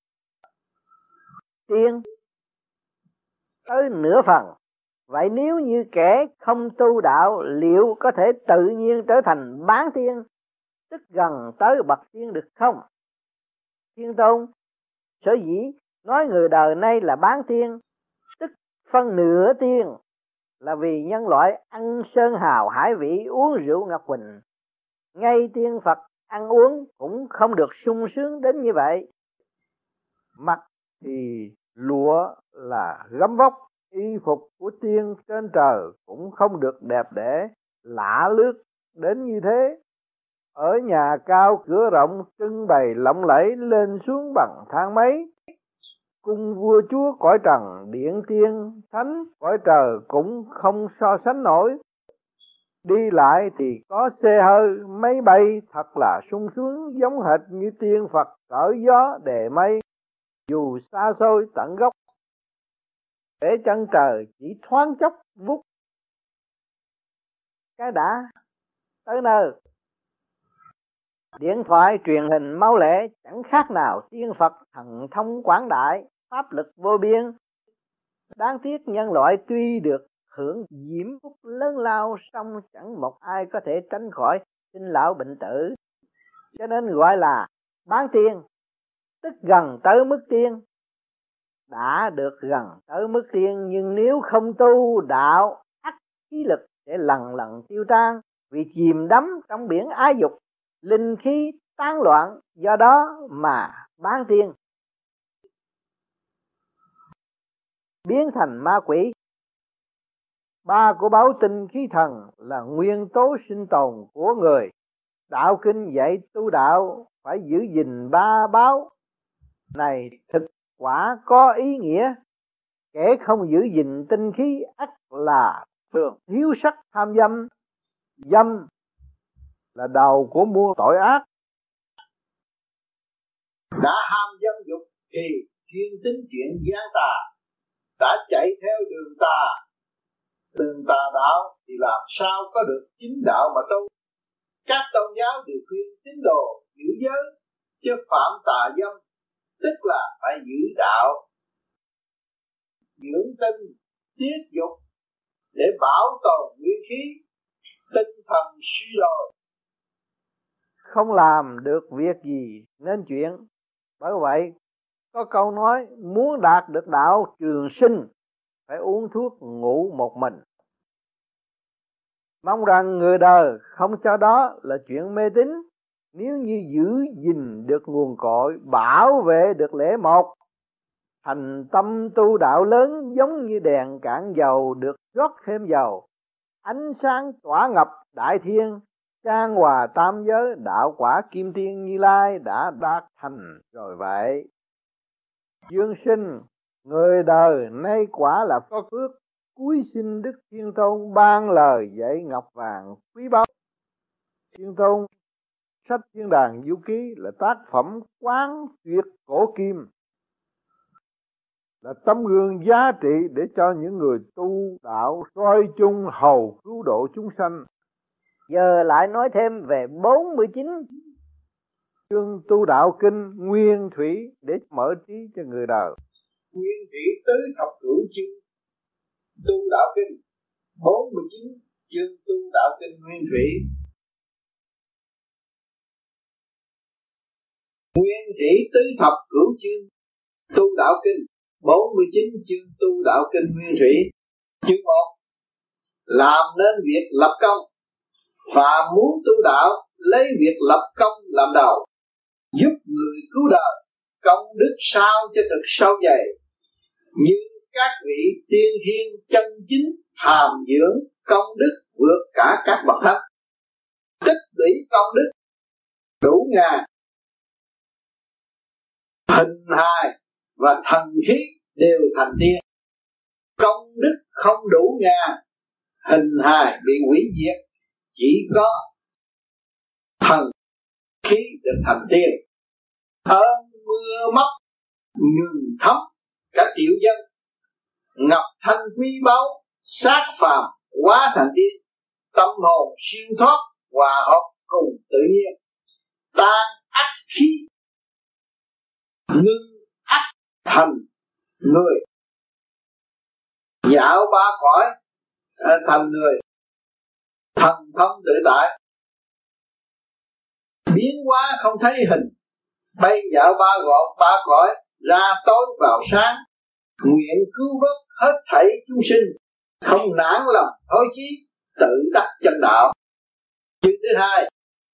tiên tới nửa phần. Vậy nếu như kẻ không tu đạo, liệu có thể tự nhiên trở thành bán tiên, tức gần tới bậc tiên được không? Thiên Tôn sở dĩ nói người đời nay là bán tiên, tức phân nửa tiên, là vì nhân loại ăn sơn hào hải vị, uống rượu ngọc quỳnh. Ngay tiên Phật ăn uống cũng không được sung sướng đến như vậy. Mặc thì lụa là gấm vóc, y phục của tiên trên trời cũng không được đẹp đẽ lạ lướt đến như thế. Ở nhà cao cửa rộng trưng bày lộng lẫy lên xuống bằng thang máy. Cung vua chúa cõi trần điện tiên thánh cõi trời cũng không so sánh nổi. Đi lại thì có xe hơi máy bay thật là sung sướng, giống hệt như tiên Phật cởi gió đề mây. Dù xa xôi tận gốc, để chân trời chỉ thoáng chốc vút cái đã tới nơi. Điện thoại truyền hình mau lẹ chẳng khác nào tiên Phật thần thông quảng đại, pháp lực vô biên. Đáng tiếc nhân loại tuy được hưởng diễm phúc lớn lao, song chẳng một ai có thể tránh khỏi sinh lão bệnh tử, cho nên gọi là bán tiên, tức gần tới mức tiên. Đã được gần tới mức tiên, nhưng nếu không tu đạo, ắt khí lực sẽ lần lần tiêu tan, vì chìm đắm trong biển ái dục, linh khí tán loạn, do đó mà bán tiên, biến thành ma quỷ. Ba của báo tinh khí thần là nguyên tố sinh tồn của người. Đạo kinh dạy tu đạo phải giữ gìn ba báo này, thực quả có ý nghĩa. Kẻ không giữ gìn tinh khí ắt là thường thiếu sắc tham dâm. Dâm là đầu của muôn tội ác. Đã ham dâm dục thì chuyên tính chuyện gian tà, đã chạy theo đường tà, đường tà đạo thì làm sao có được chính đạo mà tu. Các tôn giáo đều khuyên tín đồ giữ giới, chứ phạm tà dâm, tức là phải giữ đạo, dưỡng tinh, tiết dục để bảo tồn nguyên khí. Tinh thần suy đồi, không làm được việc gì nên chuyện. Bởi vậy có câu nói, muốn đạt được đạo trường sinh phải uống thuốc ngủ một mình. Mong rằng người đời không cho đó là chuyện mê tín. Nếu như giữ gìn được nguồn cội, bảo vệ được lễ một, thành tâm tu đạo lớn giống như đèn cạn dầu được rót thêm dầu, ánh sáng tỏa ngập đại thiên, trang hòa tam giới, đạo quả kim tiên Như Lai đã đạt thành rồi vậy. Dương sinh, người đời nay quả là có phước, cúi xin Đức Thiên Tôn ban lời dạy ngọc vàng quý báu. Thiên Tôn, sách Thiên Đàng Du Ký là tác phẩm quán tuyệt cổ kim, là tấm gương giá trị để cho những người tu đạo soi chung hầu cứu độ chúng sanh. Giờ lại nói thêm về bốn mươi chín chương tu đạo kinh nguyên thủy để mở trí cho người đời. Nguyên thủy tứ thập cửu chương tu đạo kinh, bốn mươi chín chương tu đạo kinh nguyên thủy. Nguyên thủy tứ thập cửu chương tu đạo kinh, bốn mươi chín chương tu đạo kinh nguyên thủy. Chương một, làm nên việc lập công. Và muốn tu đạo, lấy việc lập công làm đầu, giúp người cứu đời, công đức sao cho thực sâu dày. Như các vị tiên thiên chân chính hàm dưỡng công đức vượt cả các bậc thánh, tích lũy công đức đủ ngàn, hình hài và thần khí đều thành tiên. Công đức không đủ ngàn, hình hài bị hủy diệt, chỉ có thần khí được thành tiên. Hơn mưa móc ngừng thấm cả tiểu dân, ngập thanh quý báu, sát phàm hóa thành tiên, tâm hồn siêu thoát hòa hợp cùng tự nhiên, tan ách khí ngưng ách thành người, dạo ba cõi à, thành người thần thông tự tại, biến hóa không thấy hình, bay dạo ba gọn ba cõi, ra tối vào sáng, nguyện cứu vớt hết thảy chúng sinh, không nản lòng thối chí, tự đắc chân đạo. Chương thứ hai,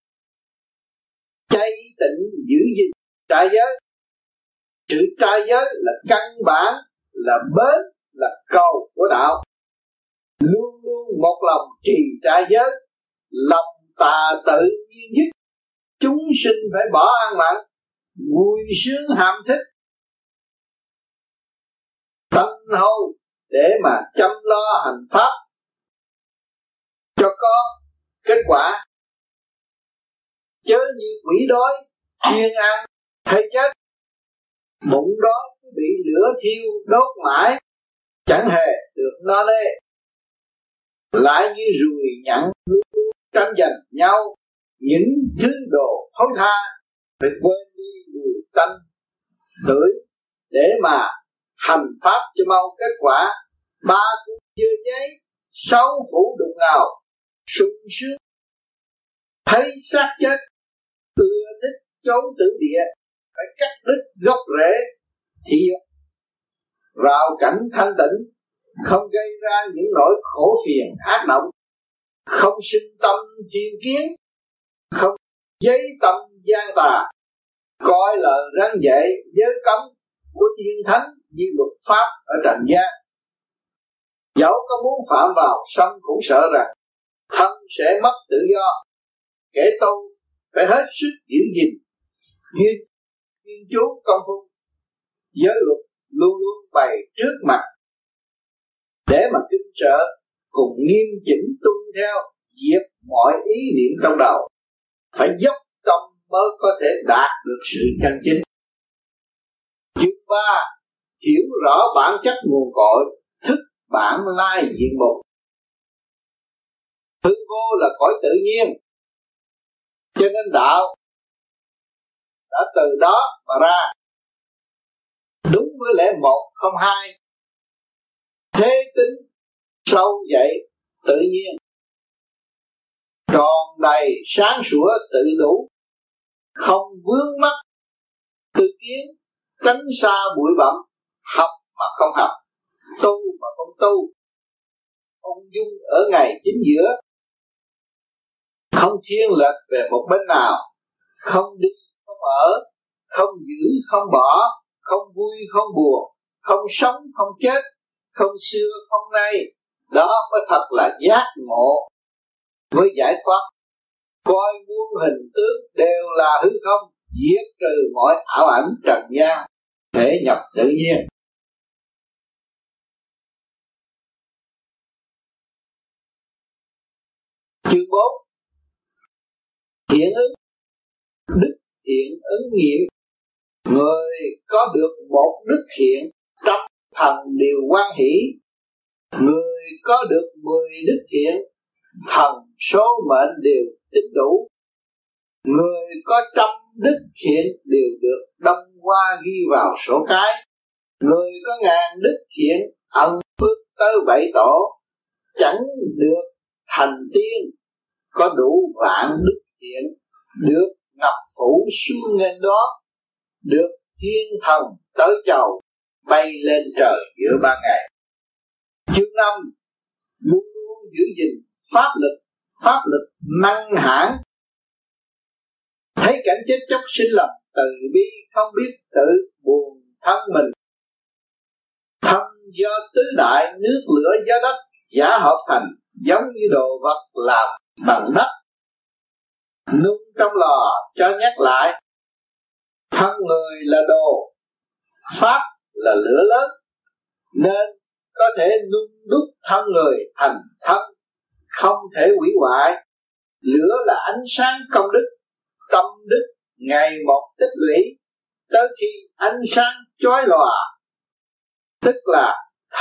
chay tịnh giữ gìn trai giới. Sự trai giới là căn bản, là bến, là cầu của đạo. Luôn luôn một lòng trì trai giới, lòng tà tự nhiên nhất. Chúng sinh phải bỏ ăn mặn, vui sướng ham thích, tâm hôi để mà chăm lo hành pháp cho có kết quả. Chớ như quỷ đói chuyên ăn hay chết, bụng đói bị lửa thiêu đốt mãi, chẳng hề được no nê. Lại như ruồi nhặn luôn luôn tranh giành nhau, những thứ đồ thối tha phải quên đi mùi tanh tưởi để mà hành pháp cho mau kết quả. Ba cuốn dưa giấy, sáu phủ đục ngào, sung sướng thấy xác chết, ưa thích trốn tử địa, phải cắt đứt gốc rễ thiệt vào cảnh thanh tịnh, không gây ra những nỗi khổ phiền ác động, không sinh tâm thiên kiến, không giấy tâm gian tà, coi lời răn dạy giới cấm của thiên thánh như luật pháp ở trần gian. Dẫu có muốn phạm vào, song cũng sợ rằng thân sẽ mất tự do. Kẻ tu phải hết sức giữ gìn như nghiên chú công phu, giới luật luôn luôn bày trước mặt để mà kính sợ, cùng nghiêm chỉnh tuân theo, diệt mọi ý niệm trong đầu. Phải dốc tâm mới có thể đạt được sự chân chính. Chương ba, hiểu rõ bản chất nguồn cội, thức bản lai diện mục. Hư vô là cõi tự nhiên, cho nên đạo đã từ đó mà ra, đúng với lẽ một không hai, thế tính sâu dậy tự nhiên, tròn đầy sáng sủa tự đủ, không vướng mắc tư kiến, tránh xa bụi bặm, học mà không học, tu mà không tu, ung dung ở ngày chính giữa, không thiên lệch về một bên nào, không đi không ở, không giữ không bỏ, không vui không buồn, không sống không chết, không xưa không nay. Đó mới thật là giác ngộ với giải thoát. Coi muôn hình tướng đều là hư không, diệt trừ mọi ảo ảnh trần gian để nhập tự nhiên. Chương bốn, thiện ứng. Đức thiện ứng nghiệm. Người có được một đức thiện, trăm thần đều hoan hỷ. Người có được mười đức thiện, thần số mệnh đều tính đủ. Người có trăm đức thiện đều được đâm qua ghi vào sổ cái. Người có ngàn đức thiện ẩn phước tới bảy tổ, chẳng được thành tiên. Có đủ vạn đức thiện, được ngập phủ xuống nghênh đó, được thiên thần tới chầu, bay lên trời giữa ban ngày. Chương năm, luôn luôn giữ gìn pháp lực, pháp lực năng hãn. Thấy cảnh chết chóc sinh lòng từ bi, không biết tự buồn thân mình. Thân do tứ đại nước lửa gió đất giả hợp thành, giống như đồ vật làm bằng đất. Nung trong lò cho nhắc lại, thân người là đồ, pháp là lửa lớn, nên có thể nung đúc thân người thành thân, không thể hủy hoại. Lửa là ánh sáng công đức, tâm đức ngày một tích lũy, tới khi ánh sáng chói lòa, tức là thân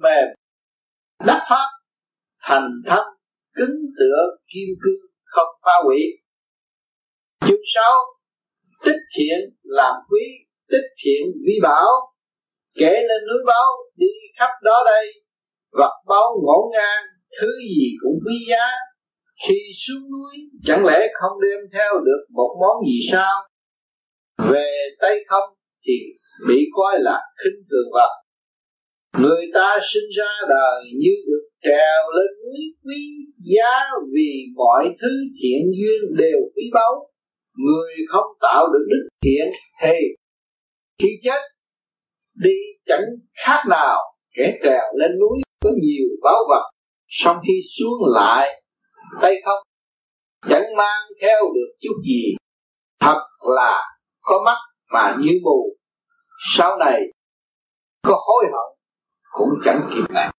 mềm, đắc pháp thành thanh, cứng tựa kim cương không phá hủy. Chương sáu, tích thiện làm quý, tích thiện vi bảo. Kể lên núi báo đi khắp đó đây, vật báu ngổn ngang, thứ gì cũng quý giá. Khi xuống núi chẳng lẽ không đem theo được một món gì sao? Về tay không thì bị coi là khinh thường vật. Người ta sinh ra đời như được trèo lên núi quý giá, vì mọi thứ thiện duyên đều quý báu. Người không tạo được đức thiện thì khi chết đi chẳng khác nào kẻ trèo lên núi có nhiều báu vật, sau khi xuống lại tay không, chẳng mang theo được chút gì. Thật là có mắt mà như mù, sau này có hối hận cũng chẳng kịp này.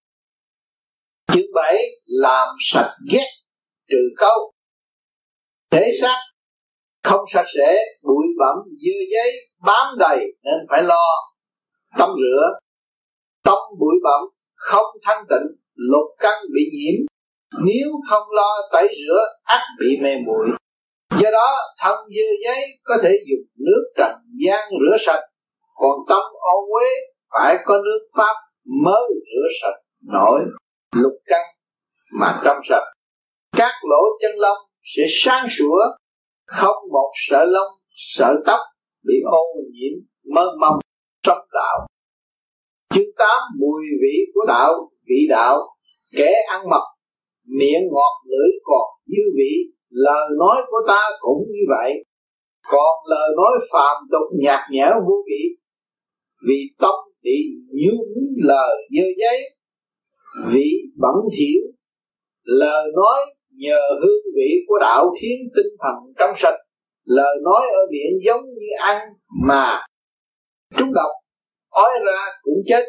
Chương bảy, làm sạch ghét trừ câu. Thể xác không sạch sẽ, bụi bặm dưa giấy bám đầy nên phải lo tắm rửa. Tâm bụi bặm không thanh tịnh, lục căn bị nhiễm, nếu không lo tẩy rửa ắt bị mê muội. Do đó thân dưa giấy có thể dùng nước trần gian rửa sạch, còn tâm ô uế phải có nước pháp mới rửa sạch nổi lục căn mà trong sạch. Các lỗ chân lông sẽ sáng sủa, không một sợi lông sợi tóc bị ô nhiễm mơ mông sống đạo. Chương tám, mùi vị của đạo. Vị đạo, kẻ ăn mập miệng ngọt lưỡi còn dư vị, lời nói của ta cũng như vậy. Còn lời nói phàm tục nhạt nhẽo vô vị, vì tâm bị nhiễm lời dơ giấy, vị bẩn thỉu. Lời nói nhờ hương vị của đạo khiến tinh thần trong sạch. Lời nói ở miệng giống như ăn mà trúng độc, ói ra cũng chết.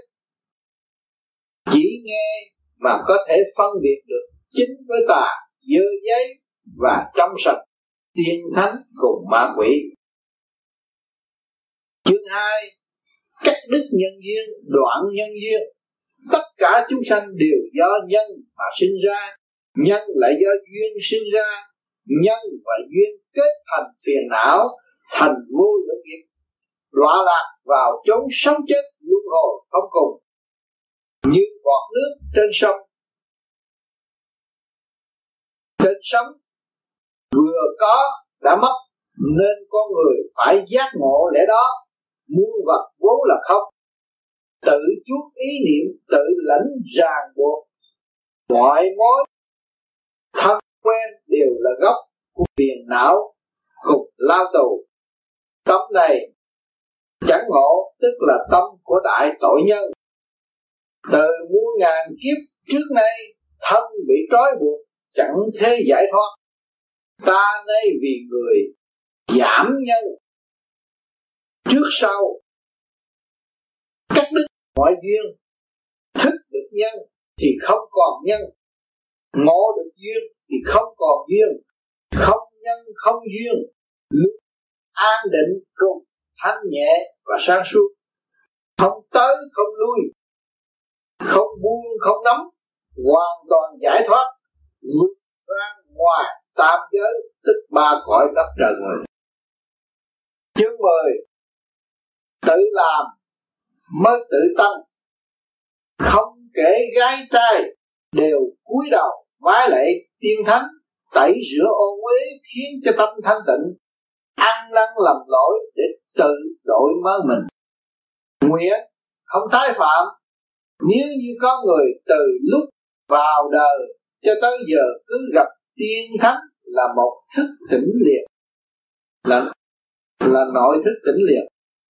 Chỉ nghe mà có thể phân biệt được chính với tà, dơ giấy và trong sạch, tiên thánh cùng ma quỷ. Chương hai, cắt đứt nhân duyên, đoạn nhân duyên. Tất cả chúng sanh đều do nhân mà sinh ra, nhân lại do duyên sinh ra. Nhân và duyên kết thành phiền não, thành vô lượng nghiệp, đọa lạc vào chốn sống chết luân hồi không cùng. Như bọt nước trên sông, trên sông vừa có đã mất, nên con người phải giác ngộ lẽ đó. Muôn vật vốn là không, tự chuốc ý niệm, tự lãnh ràng buộc. Mọi mối thân quen đều là gốc của phiền não cùng lao tù. Tâm này chẳng ngộ tức là tâm của đại tội nhân. Từ muôn ngàn kiếp trước nay, thân bị trói buộc chẳng thể giải thoát. Ta nay vì người giảm nhân, trước sau cắt đứt mọi duyên. Thức được nhân thì không còn nhân, ngộ được duyên thì không còn duyên. Không nhân không duyên, lúc an định cùng thanh nhẹ và sáng suốt. Không tới không lui, không buông không nắm, hoàn toàn giải thoát, vượt ra ngoài tam giới, tức ba cõi đất trời người. Chương mười, tự làm mới tự tăng. Không kể gái trai đều cúi đầu vái lạy tiên thánh, tẩy rửa ô uế khiến cho tâm thanh tịnh, ăn năn lầm lỗi để tự đổi mới mình. Nguyện không tái phạm. Nếu như có người từ lúc vào đời cho tới giờ cứ gặp tiên thánh là một thức tỉnh liệt, là là nội thức tỉnh liệt,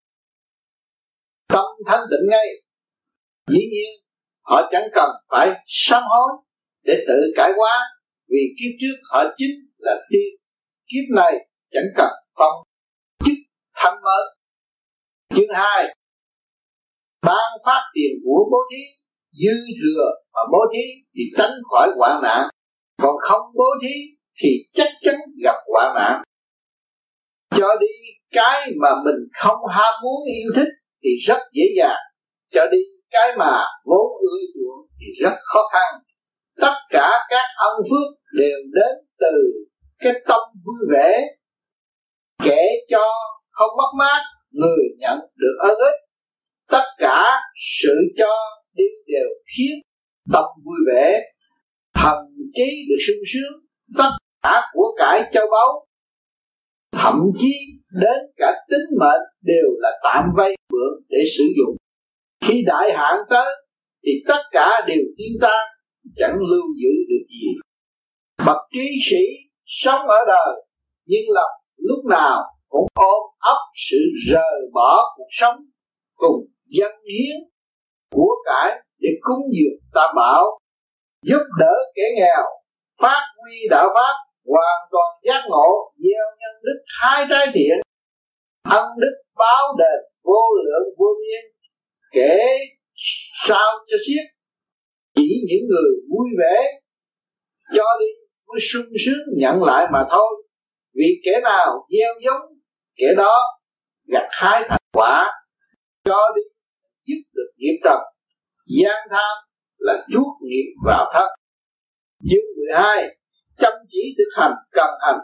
tâm thanh tịnh ngay. Dĩ nhiên họ chẳng cần phải sám hối để tự cải hóa, vì kiếp trước họ chính là tiên, kiếp này chẳng cần phong chức thanh mới. Chương hai, ban phát tiền của bố thí. Dư thừa mà bố thí thì tránh khỏi hoạn nạn, còn không bố thí thì chắc chắn gặp hoạn nạn. Cho đi cái mà mình không ham muốn yêu thích thì rất dễ dàng, cho đi cái mà vốn ưa chuộng thì rất khó khăn. Tất cả các ân phước đều đến từ cái tâm vui vẻ, kể cho không mất mát, người nhận được ơn ích. Tất cả sự cho đi đều khiến tâm vui vẻ, thần trí được sung sướng. Tất cả của cải châu báu, thậm chí đến cả tính mệnh đều là tạm vay mượn để sử dụng. Khi đại hạn tới thì tất cả đều tiêu tan, chẳng lưu giữ được gì. Bậc trí sĩ sống ở đời nhưng lòng lúc nào cũng ôm ấp sự rời bỏ cuộc sống, cùng dâng hiến của cải để cúng dường Tam Bảo, giúp đỡ kẻ nghèo, phát huy đạo pháp, hoàn toàn giác ngộ, gieo nhân đức hai trái thiện, ân đức báo đền vô lượng vô biên, kể sao cho xiết. Chỉ những người vui vẻ cho đi mới sung sướng nhận lại mà thôi. Vì kẻ nào gieo giống, kẻ đó gặt hái thành quả. Cho đi dứt được nghiệp trần, gian tham là chuốc nghiệp vào thân. Chương mười hai, chăm chỉ thực hành cần hành.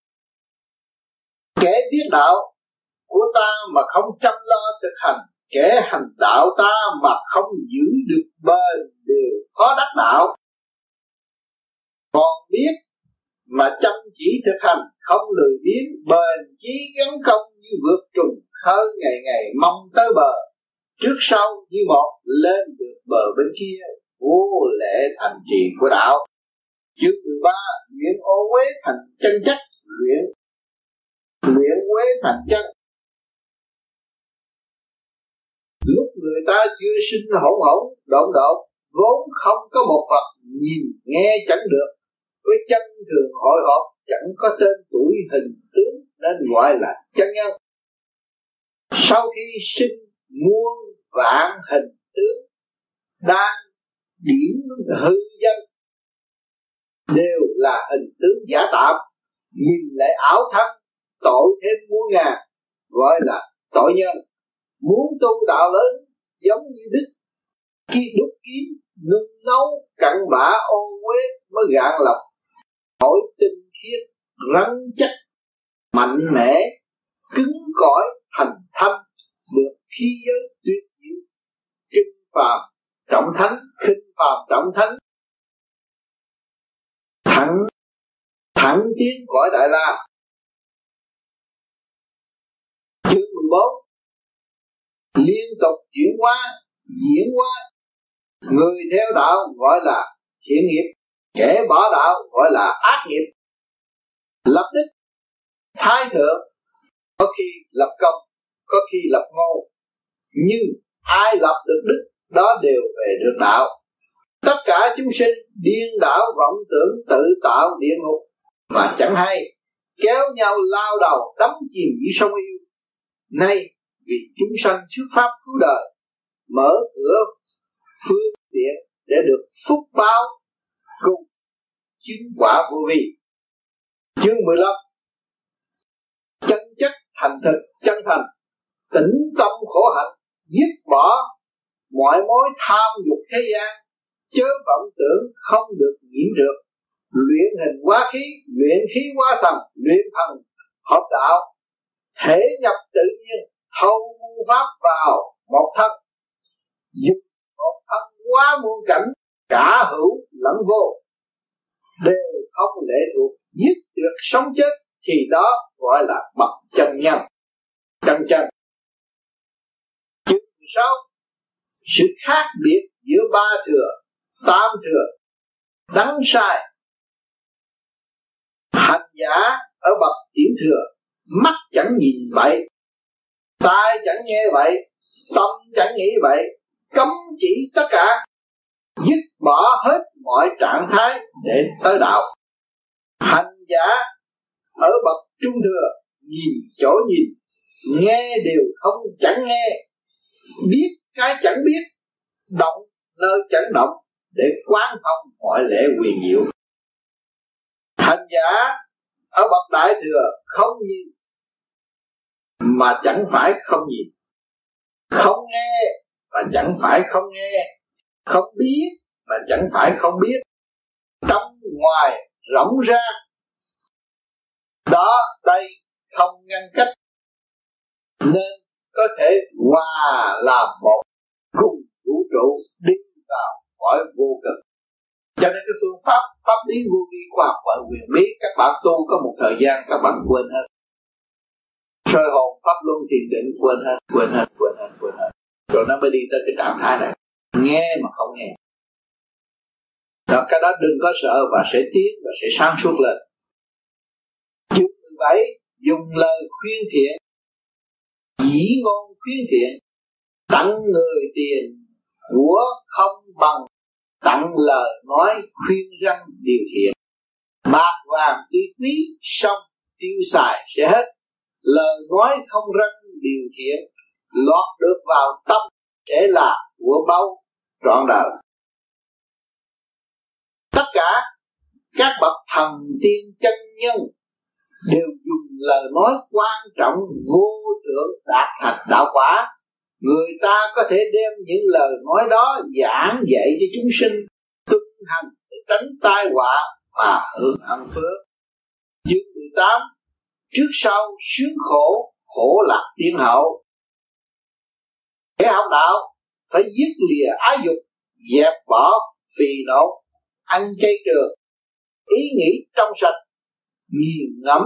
Kẻ biết đạo của ta mà không chăm lo thực hành, kẻ hành đạo ta mà không giữ được bền đều khó đắc đạo. Còn biết mà chăm chỉ thực hành, không lười biếng, bền chí gắn công như vượt trùng khơi, ngày ngày mong tới bờ. Trước sau như một, lên được bờ bên kia, vô lệ thành trì của đạo. Chương mười ba, luyện ô uế thành chân chất. Luyện luyện uế thành chân. Lúc người ta chưa sinh hỗn hỗn độn độn, vốn không có một vật nhìn nghe chẳng được, với chân thường hội họp, chẳng có tên tuổi hình tướng nên gọi là chân nhân. Sau khi sinh muôn vạn hình tướng đang điểm hư danh, đều là hình tướng giả tạm, nhìn lại ảo thân, tội thêm muôn ngàn, gọi là tội nhân. Muốn tu đạo lớn giống như Đức, khi đúc kiếm nung nấu cặn bã ô uế mới gạn lọc, hỏi tinh khiết rắn chắc mạnh mẽ, cứng cỏi thành thanh, được khí giới tuyệt diệu, kinh phàm trọng thánh, khinh phàm trọng thánh, thẳng thẳng tiến cõi Đại La. Chương mười bốn, liên tục chuyển hóa, diễn hóa. Người theo đạo gọi là thiện nghiệp, kẻ bỏ đạo gọi là ác nghiệp. Lập đức, thái thượng, có khi lập công, có khi lập ngô, nhưng ai lập được đức đó đều về được đạo. Tất cả chúng sinh điên đảo vọng tưởng, tự tạo địa ngục mà chẳng hay, kéo nhau lao đầu đắm chìm dưới sông yêu. Nay vì chúng sanh thuyết pháp cứu đời, mở cửa phương tiện để được phúc báo cùng chứng quả vô vi. Chương mười lăm, chân chất thành thực chân thành, tĩnh tâm khổ hạnh, dứt bỏ mọi mối tham dục thế gian, chớ vọng tưởng không được nhiễm được. Luyện hình hóa khí, luyện khí hóa thần, luyện thần hợp đạo, thể nhập tự nhiên, thâu muôn pháp vào một thân, dùng một thân hóa muôn cảnh, cả hữu lẫn vô, đều không lệ thuộc, giết được sống chết, thì đó gọi là bậc chân nhân, chân chân. Chương mười sáu, sự khác biệt giữa ba thừa, tam thừa, đắng sai. Hành giả ở bậc tiểu thừa, mắt chẳng nhìn vậy, tai chẳng nghe vậy, tâm chẳng nghĩ vậy, cấm chỉ tất cả, dứt bỏ hết mọi trạng thái để tới đạo. Hành giả ở bậc trung thừa, nhìn chỗ nhìn, nghe đều không chẳng nghe, biết cái chẳng biết, động nơi chẳng động, để quán thông mọi lẽ quyền diệu. Hành giả ở bậc đại thừa, không nhìn mà chẳng phải không nhìn, không nghe mà chẳng phải không nghe, không biết mà chẳng phải không biết, trong ngoài rộng ra. Đó đây không ngăn cách, nên có thể hòa làm một, cùng vũ trụ đi vào cõi vô cực. Cho nên cái phương pháp pháp lý vô vi khoa học và quyền bí, các bạn tu có một thời gian các bạn quên hết, soi hồn pháp luân thiền định quên hết, quên hết, quên hết, quên hết, rồi nó mới đi tới cái trạng thái này, nghe mà không nghe. Đó, cái đó đừng có sợ và sẽ tiến và sẽ sáng suốt lên. Chương mười bảy dùng lời khuyên thiện, dĩ ngôn khuyên thiện, tặng người tiền của không bằng tặng lời nói khuyên răn điều thiện. Bạc vàng tuy quý, xong tiêu xài sẽ hết. Lời nói không răn điều thiện, lọt được vào tâm sẽ là của báu trọn đời. Tất cả các bậc thần tiên chân nhân đều dùng lời nói quan trọng vô thượng đạt thành đạo quả. Người ta có thể đem những lời nói đó giảng dạy cho chúng sinh tuân hành để tránh tai họa mà hưởng ăn phước. Chương mười tám trước sau sướng khổ, khổ lạc tiên hậu. Kẻ học đạo phải dứt lìa ái dục, dẹp bỏ phì nộ, ăn chay trường, ý nghĩ trong sạch, nghiền ngẫm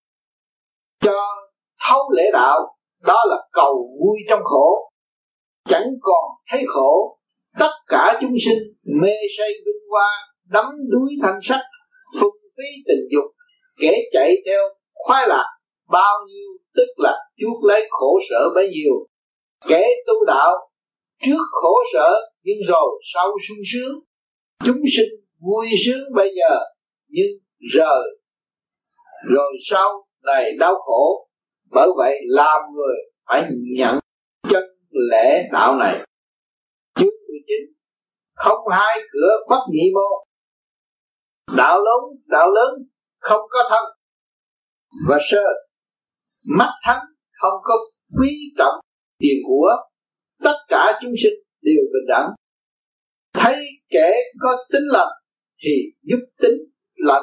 cho thấu lễ đạo. Đó là cầu vui trong khổ, chẳng còn thấy khổ. Tất cả chúng sinh mê say vinh hoa, đắm đuối thanh sắc, phung phí tình dục, kẻ chạy theo khoái lạc bao nhiêu, tức là chuốc lấy khổ sở bấy nhiêu. Kẻ tu đạo trước khổ sở nhưng rồi sau sung sướng. Chúng sinh vui sướng bây giờ nhưng rời rồi sau này đau khổ. Bởi vậy làm người phải nhận chân lễ đạo này. Chương mười chín không hai cửa bất nhị môn. Đạo lớn, đạo lớn không có thân và sơ, mắt thắng không có quý trọng tiền của. Tất cả chúng sinh đều bình đẳng. Thấy kẻ có tính lành thì giúp tính lành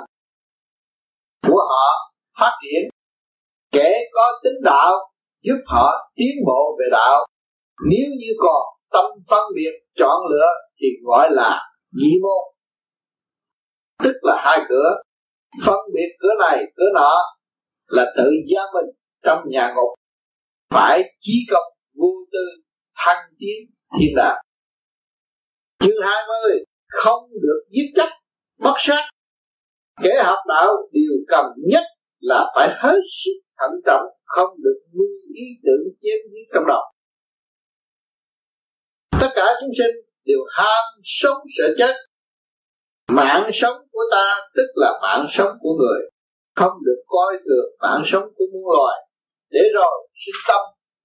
của họ phát triển, kẻ có tính đạo giúp họ tiến bộ về đạo. Nếu như còn tâm phân biệt chọn lựa thì gọi là nhị môn, tức là hai cửa. Phân biệt cửa này cửa nọ là tự giam mình trong nhà ngục, phải chí công vô tư thăng tiến thiên đàng. Chương hai mươi không được giết chóc mất sát. Kẻ học đạo điều cần nhất là phải hết sức thận trọng, không được nuôi ý tưởng chém giết trong đầu. Tất cả chúng sinh đều ham sống sợ chết. Mạng sống của ta tức là mạng sống của người, không được coi thường mạng sống của muôn loài, để rồi sinh tâm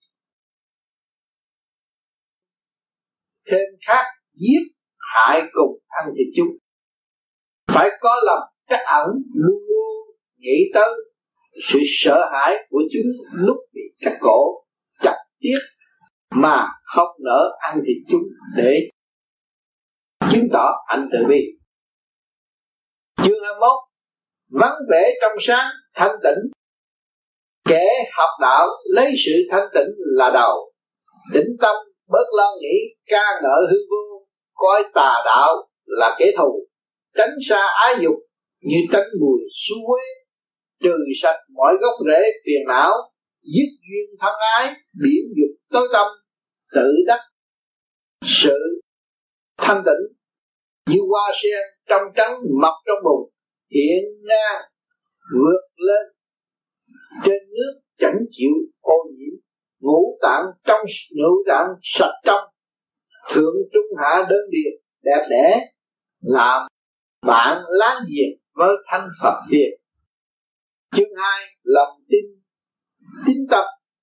thêm khác giết hại cùng ăn thịt chúng. Phải có lòng trắc ẩn, luôn luôn nghĩ tới sự sợ hãi của chúng lúc bị cắt cổ, chặt tiết mà không nỡ ăn thịt chúng để chứng tỏ anh từ bi. Chương hai mươi mốt vắng vẻ trong sáng thanh tịnh. Kẻ học đạo lấy sự thanh tịnh là đầu, tĩnh tâm bớt lo nghĩ ca ngợi hư vô, coi tà đạo là kẻ thù, tránh xa ái dục như tránh mùi xú quế, trừ sạch mọi gốc rễ phiền não, dứt duyên thân ái, biển dục tối tâm, tự đắc sự thanh tịnh như hoa sen trong trắng mọc trong bùn, hiện ngang vượt lên trên nước, chẳng chịu ô nhiễm. Ngũ tạng trong ngũ tạng sạch trong, thượng trung hạ đơn điệp đẹp đẽ, làm bạn láng giềng với thanh Phật tiền. Chương hai lòng tin tín tâm.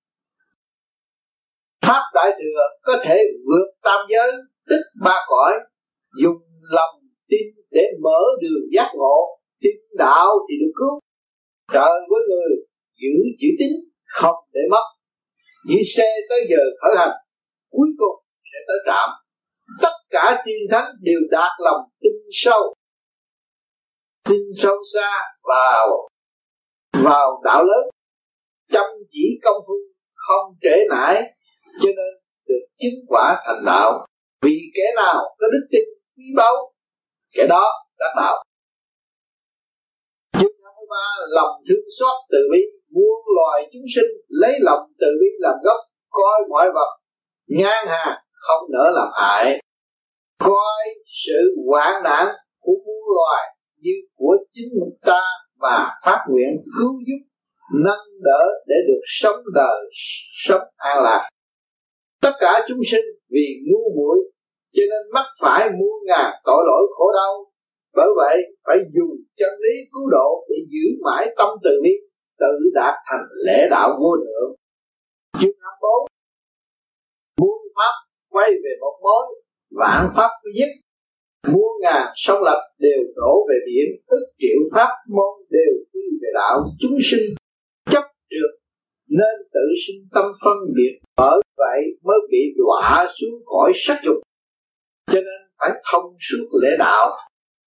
Pháp Đại Thừa có thể vượt tam giới, tức ba cõi. Dùng lòng tin để mở đường giác ngộ, tin đạo thì được cứu. Trời với người giữ chữ tín không để mất. Như xe tới giờ khởi hành, cuối cùng sẽ tới trạm. Tất cả tiên thánh đều đạt lòng tin sâu, tin sâu xa vào vào đạo lớn, chăm chỉ công phu không trễ nải, cho nên được chứng quả thành đạo. Vì kẻ nào có đức tin quý báu, kẻ đó đắc đạo. Chương hai mươi ba, lòng thương xót từ bi. Muôn loài chúng sinh lấy lòng từ bi làm gốc, coi mọi vật ngang hàng không nỡ làm hại, coi sự hoạn nạn của muôn loài như của chính ta mà phát nguyện cứu giúp nâng đỡ để được sống đời sống an lạc. Tất cả chúng sinh vì ngu muội cho nên mắc phải muôn ngàn tội lỗi khổ đau. Bởi vậy phải dùng chân lý cứu độ để giữ mãi tâm từ bi, tự đạt thành lễ đạo vô lượng. Chương hai mươi bốn, muôn pháp quay về một mối, vạn pháp dứt, muôn ngàn sông lạch đều đổ về biển, ức triệu pháp môn đều quy về đạo. Chúng sinh chấp trượt nên tự sinh tâm phân biệt, bởi vậy mới bị đọa xuống khỏi sắc dục, cho nên phải thông suốt lễ đạo.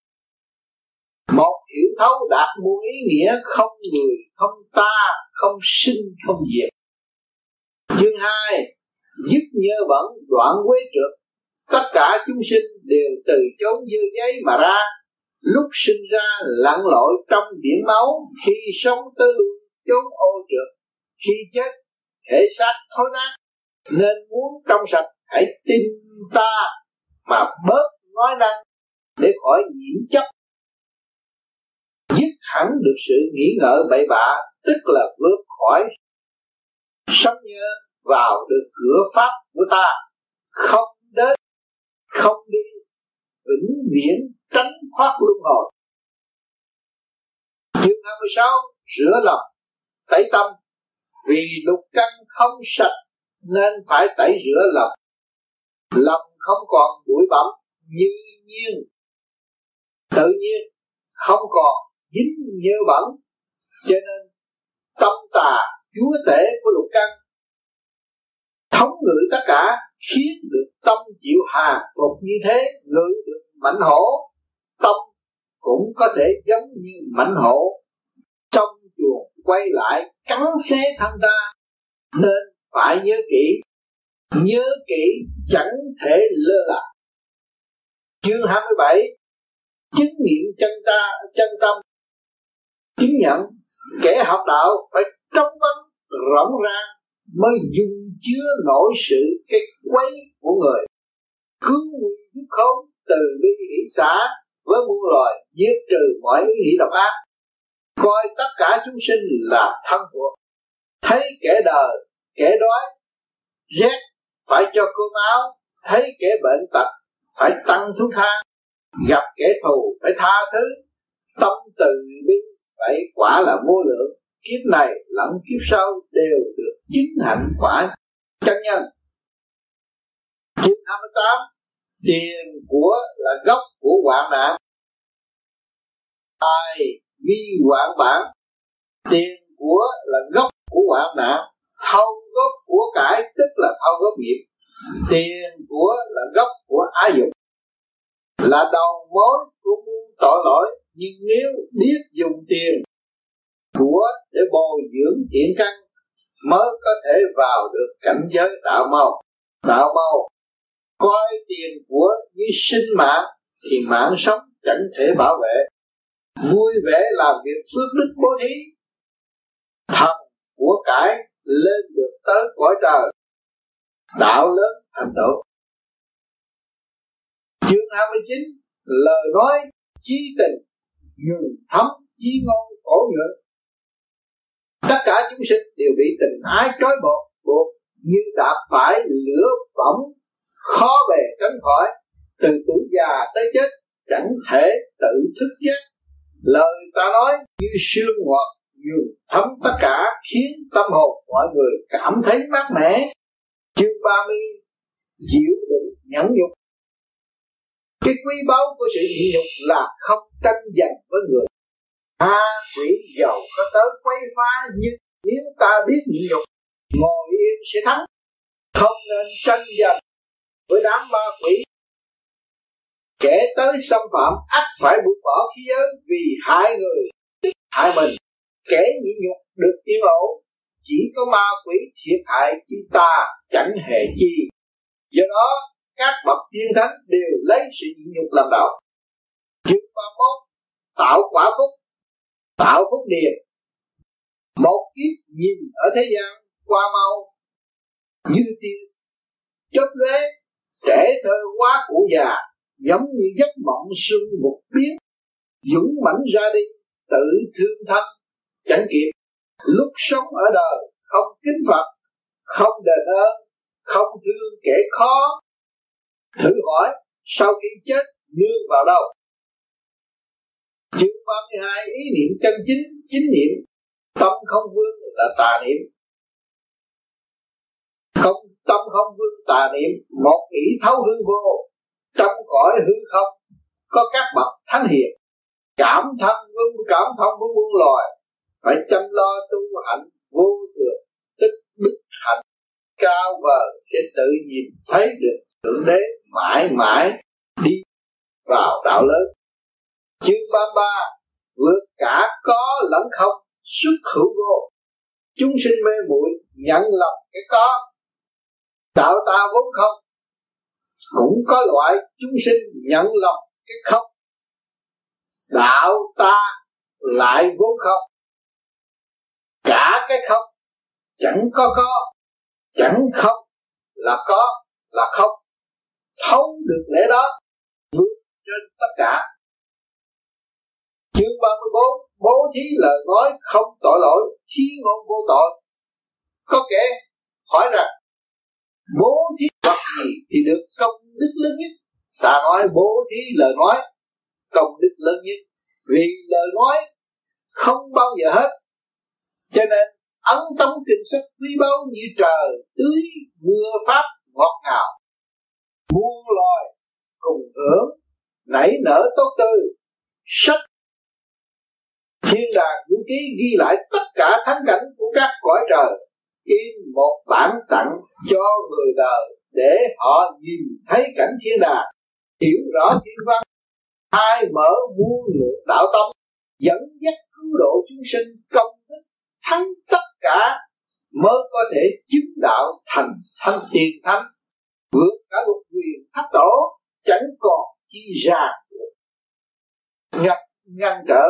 Một hiểu thấu đạt muôn ý nghĩa, không người không ta, không sinh không diệt. Chương hai, dứt nhơ bẩn đoạn quế trượt. Tất cả chúng sinh đều từ chốn dơ giấy mà ra, lúc sinh ra lặn lội trong biển máu, khi sống tới luôn chốn ô trượt, khi chết thể xác thối nát. Nên muốn trong sạch hãy tin ta mà bớt nói năng để khỏi nhiễm chấp. Dứt hẳn được sự nghĩ ngợi bậy bạ, tức là vượt khỏi sấm nhơ vào được cửa pháp của ta, không đến không đi, vĩnh viễn tránh thoát luân hồi. Chương hai mươi sáu, rửa lòng tẩy tâm. Vì lục căn không sạch nên phải tẩy rửa lòng. Lòng không còn bụi bặm như nhiên, tự nhiên không còn dính nhơ bẩn, cho nên tâm tà chúa tể của lục căn thống ngự tất cả, khiến được tâm chịu hà phục như thế. Ngự được mãnh hổ, tâm cũng có thể giống như mãnh hổ trong chuồng quay lại cắn xé thân ta. Nên phải nhớ kỹ, nhớ kỹ chẳng thể lơ là. Chương hai mươi bảy, chứng nghiệm chân ta chân tâm. Chứng nhận kẻ học đạo phải trong vấn rộng ra mới dung chứa nổi sự cái quấy của người. Cứu nguy giúp khốn, từ bi hỷ xã với muôn loài, diệt trừ mọi ý nghĩ độc ác. Coi tất cả chúng sinh là thân thuộc, thấy kẻ đời kẻ đói rét phải cho cơm áo, thấy kẻ bệnh tật phải tăng thuốc thang, gặp kẻ thù phải tha thứ. Tâm từ bi vậy quả là vô lượng, kiếp này lẫn kiếp sau đều được chính hạnh quả chân nhân. Chương hai mươi tám, tiền của là gốc của hoạn nạn. Ai ghi hoạn bản, tiền của là gốc của hoạn nạn. Thâu gốc của cải tức là thâu gốc nghiệp. Tiền của là gốc của ái dục, là đầu mối của muôn tội lỗi. Nhưng nếu biết dùng tiền của để bồi dưỡng thiện căn, mới có thể vào được cảnh giới đạo màu. Đạo màu coi tiền của như sinh mạng, thì mạng sống chẳng thể bảo vệ. Vui vẻ làm việc phước đức bố thí, thần của cải lên được tới cõi trời, đạo lớn thành tựu. Chương hai mươi chín, lời nói chí tình, nhuần thấm chí ngôn khổ nhuận. Tất cả chúng sinh đều bị tình ái trói buộc, buộc như đạp phải lửa bỏng, khó bề tránh khỏi. Từ tuổi già tới chết chẳng thể tự thức giác. Lời ta nói như sương ngọt nhuần thấm tất cả, khiến tâm hồn mọi người cảm thấy mát mẻ. Chương ba mươi, chịu đựng nhẫn nhục. Cái quý báu của sự nhịn nhục là không tranh giành với người. A quỷ giàu có tới quấy phá, nhưng nếu ta biết nhịn nhục, ngồi yên sẽ thắng. Không nên tranh giành với đám ma quỷ. Kẻ tới xâm phạm ắt phải buông bỏ khí giới, vì hại người tức hại mình. Kẻ nhịn nhục được yên ổn, chỉ có ma quỷ thiệt hại chứ ta chẳng hề chi. Do đó các bậc tiên thánh đều lấy sự nhịn nhục làm đầu. Chương ba mươi mốt, tạo quả phúc, tạo phúc điền. Một kiếp nhìn ở thế gian qua mau như tia chớp lóe, trẻ thơ quá cụ già, giống như giấc mộng sương một biến. Dũng mãnh ra đi, tự thương thân chẳng kịp. Lúc sống ở đời không kính Phật, không đền ơn, không thương kẻ khó. Thử hỏi sau khi chết nương vào đâu? Chương ba mươi hai, ý niệm chân chính, chính niệm. Tâm không vương là tà niệm. Không tâm không vương tà niệm, một ý thấu hư vô. Trong cõi hư không có các bậc thánh hiền, cảm thân vương cảm thông với muôn loài, phải chăm lo tu hạnh vô thường, tức đức hạnh cao vời để tự nhìn thấy được thượng đế mãi mãi đi vào đạo lớn. Chương ba mươi ba, vượt cả có lẫn không, xuất hữu vô. Chúng sinh mê muội nhận lầm cái có, đạo ta vốn không. Cũng có loại chúng sinh nhận lầm cái không, đạo ta lại vốn không. Cả cái không chẳng có có, chẳng không là có, là không. Thấu được lẽ đó, vượt trên tất cả. Chương ba mươi bốn, bố thí lời nói không tội lỗi, thí ngôn vô tội. Có kẻ hỏi rằng bố thí vật gì thì được công đức lớn nhất? Ta nói bố thí lời nói công đức lớn nhất, vì lời nói không bao giờ hết. Cho nên ấn tống kinh sách quý báu như trời tưới mưa pháp ngọt ngào, muôn loài cùng hưởng nảy nở tốt tươi. Sách Thiên đàng vũ ký ghi lại tất cả thắng cảnh của các cõi trời, in một bản tặng cho người đời để họ nhìn thấy cảnh thiên đàng, hiểu rõ thiên văn, ai mở muôn lượng đạo tâm, dẫn dắt cứu độ chúng sinh. Công đức thắng tất cả mới có thể chứng đạo thành thanh tiền thánh, vượt cả lục quyền thất tổ, chẳng còn chi ràng ngăn ngăn trở.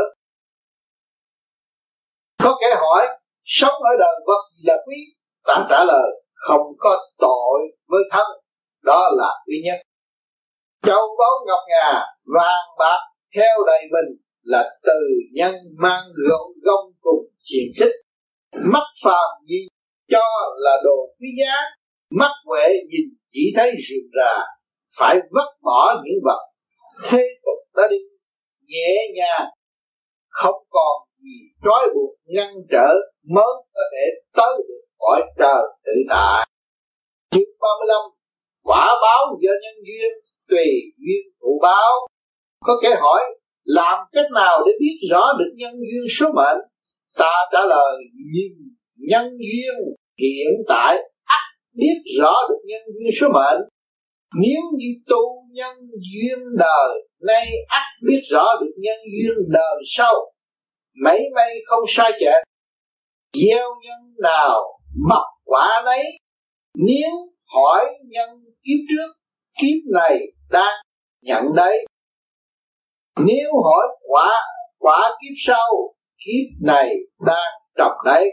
Có kẻ hỏi sống ở đời vật gì là quý? Ta trả lời không có tội với thân, đó là quý nhất. Châu báu ngọc ngà vàng bạc theo đầy mình là từ nhân mang gông gông cùng xiềng xích. Mắt phàm nhìn cho là đồ quý giá, mắt huệ nhìn chỉ thấy rườm rà. Phải vứt bỏ những vật thế tục đã đi, nhẹ nhàng không còn gì trói buộc ngăn trở mới có thể tới được cõi trời tự tại. Chương ba mươi lăm, quả báo do nhân duyên, tùy duyên thụ báo. Có kẻ hỏi làm cách nào để biết rõ được nhân duyên số mệnh? Ta trả lời nhìn nhân duyên hiện tại ắt biết rõ được nhân duyên số mệnh. Nếu như tu nhân duyên đời nay ắt biết rõ được nhân duyên đời sau. Mấy may không sai chệch, gieo nhân nào mọc quả nấy. Nếu hỏi nhân kiếp trước, kiếp này đang nhận đấy. Nếu hỏi quả quả kiếp sau, kiếp này đang trồng đấy.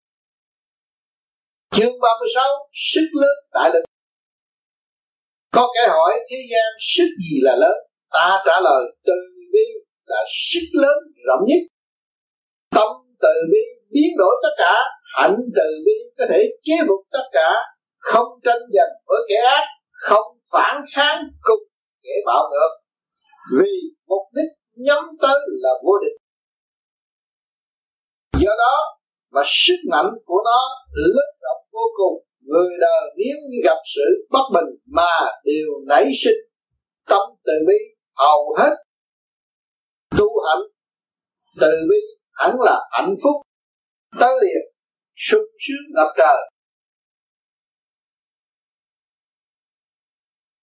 Chương ba mươi sáu, sức lớn đại lực. Có kẻ hỏi thế gian sức gì là lớn? Ta trả lời từ bi là sức lớn rộng nhất. Tâm từ bi biến đổi tất cả, hạnh từ bi có thể chế phục tất cả, không tranh giành với kẻ ác, không phản kháng cùng kẻ bạo ngược, vì mục đích nhắm tới là vô địch. Do đó mà sức mạnh của nó lớn rộng vô cùng. Người đời nếu như gặp sự bất bình mà đều nảy sinh tâm từ bi, hầu hết tu hạnh từ bi hẳn là hạnh phúc tới liền, sung sướng ngập trời.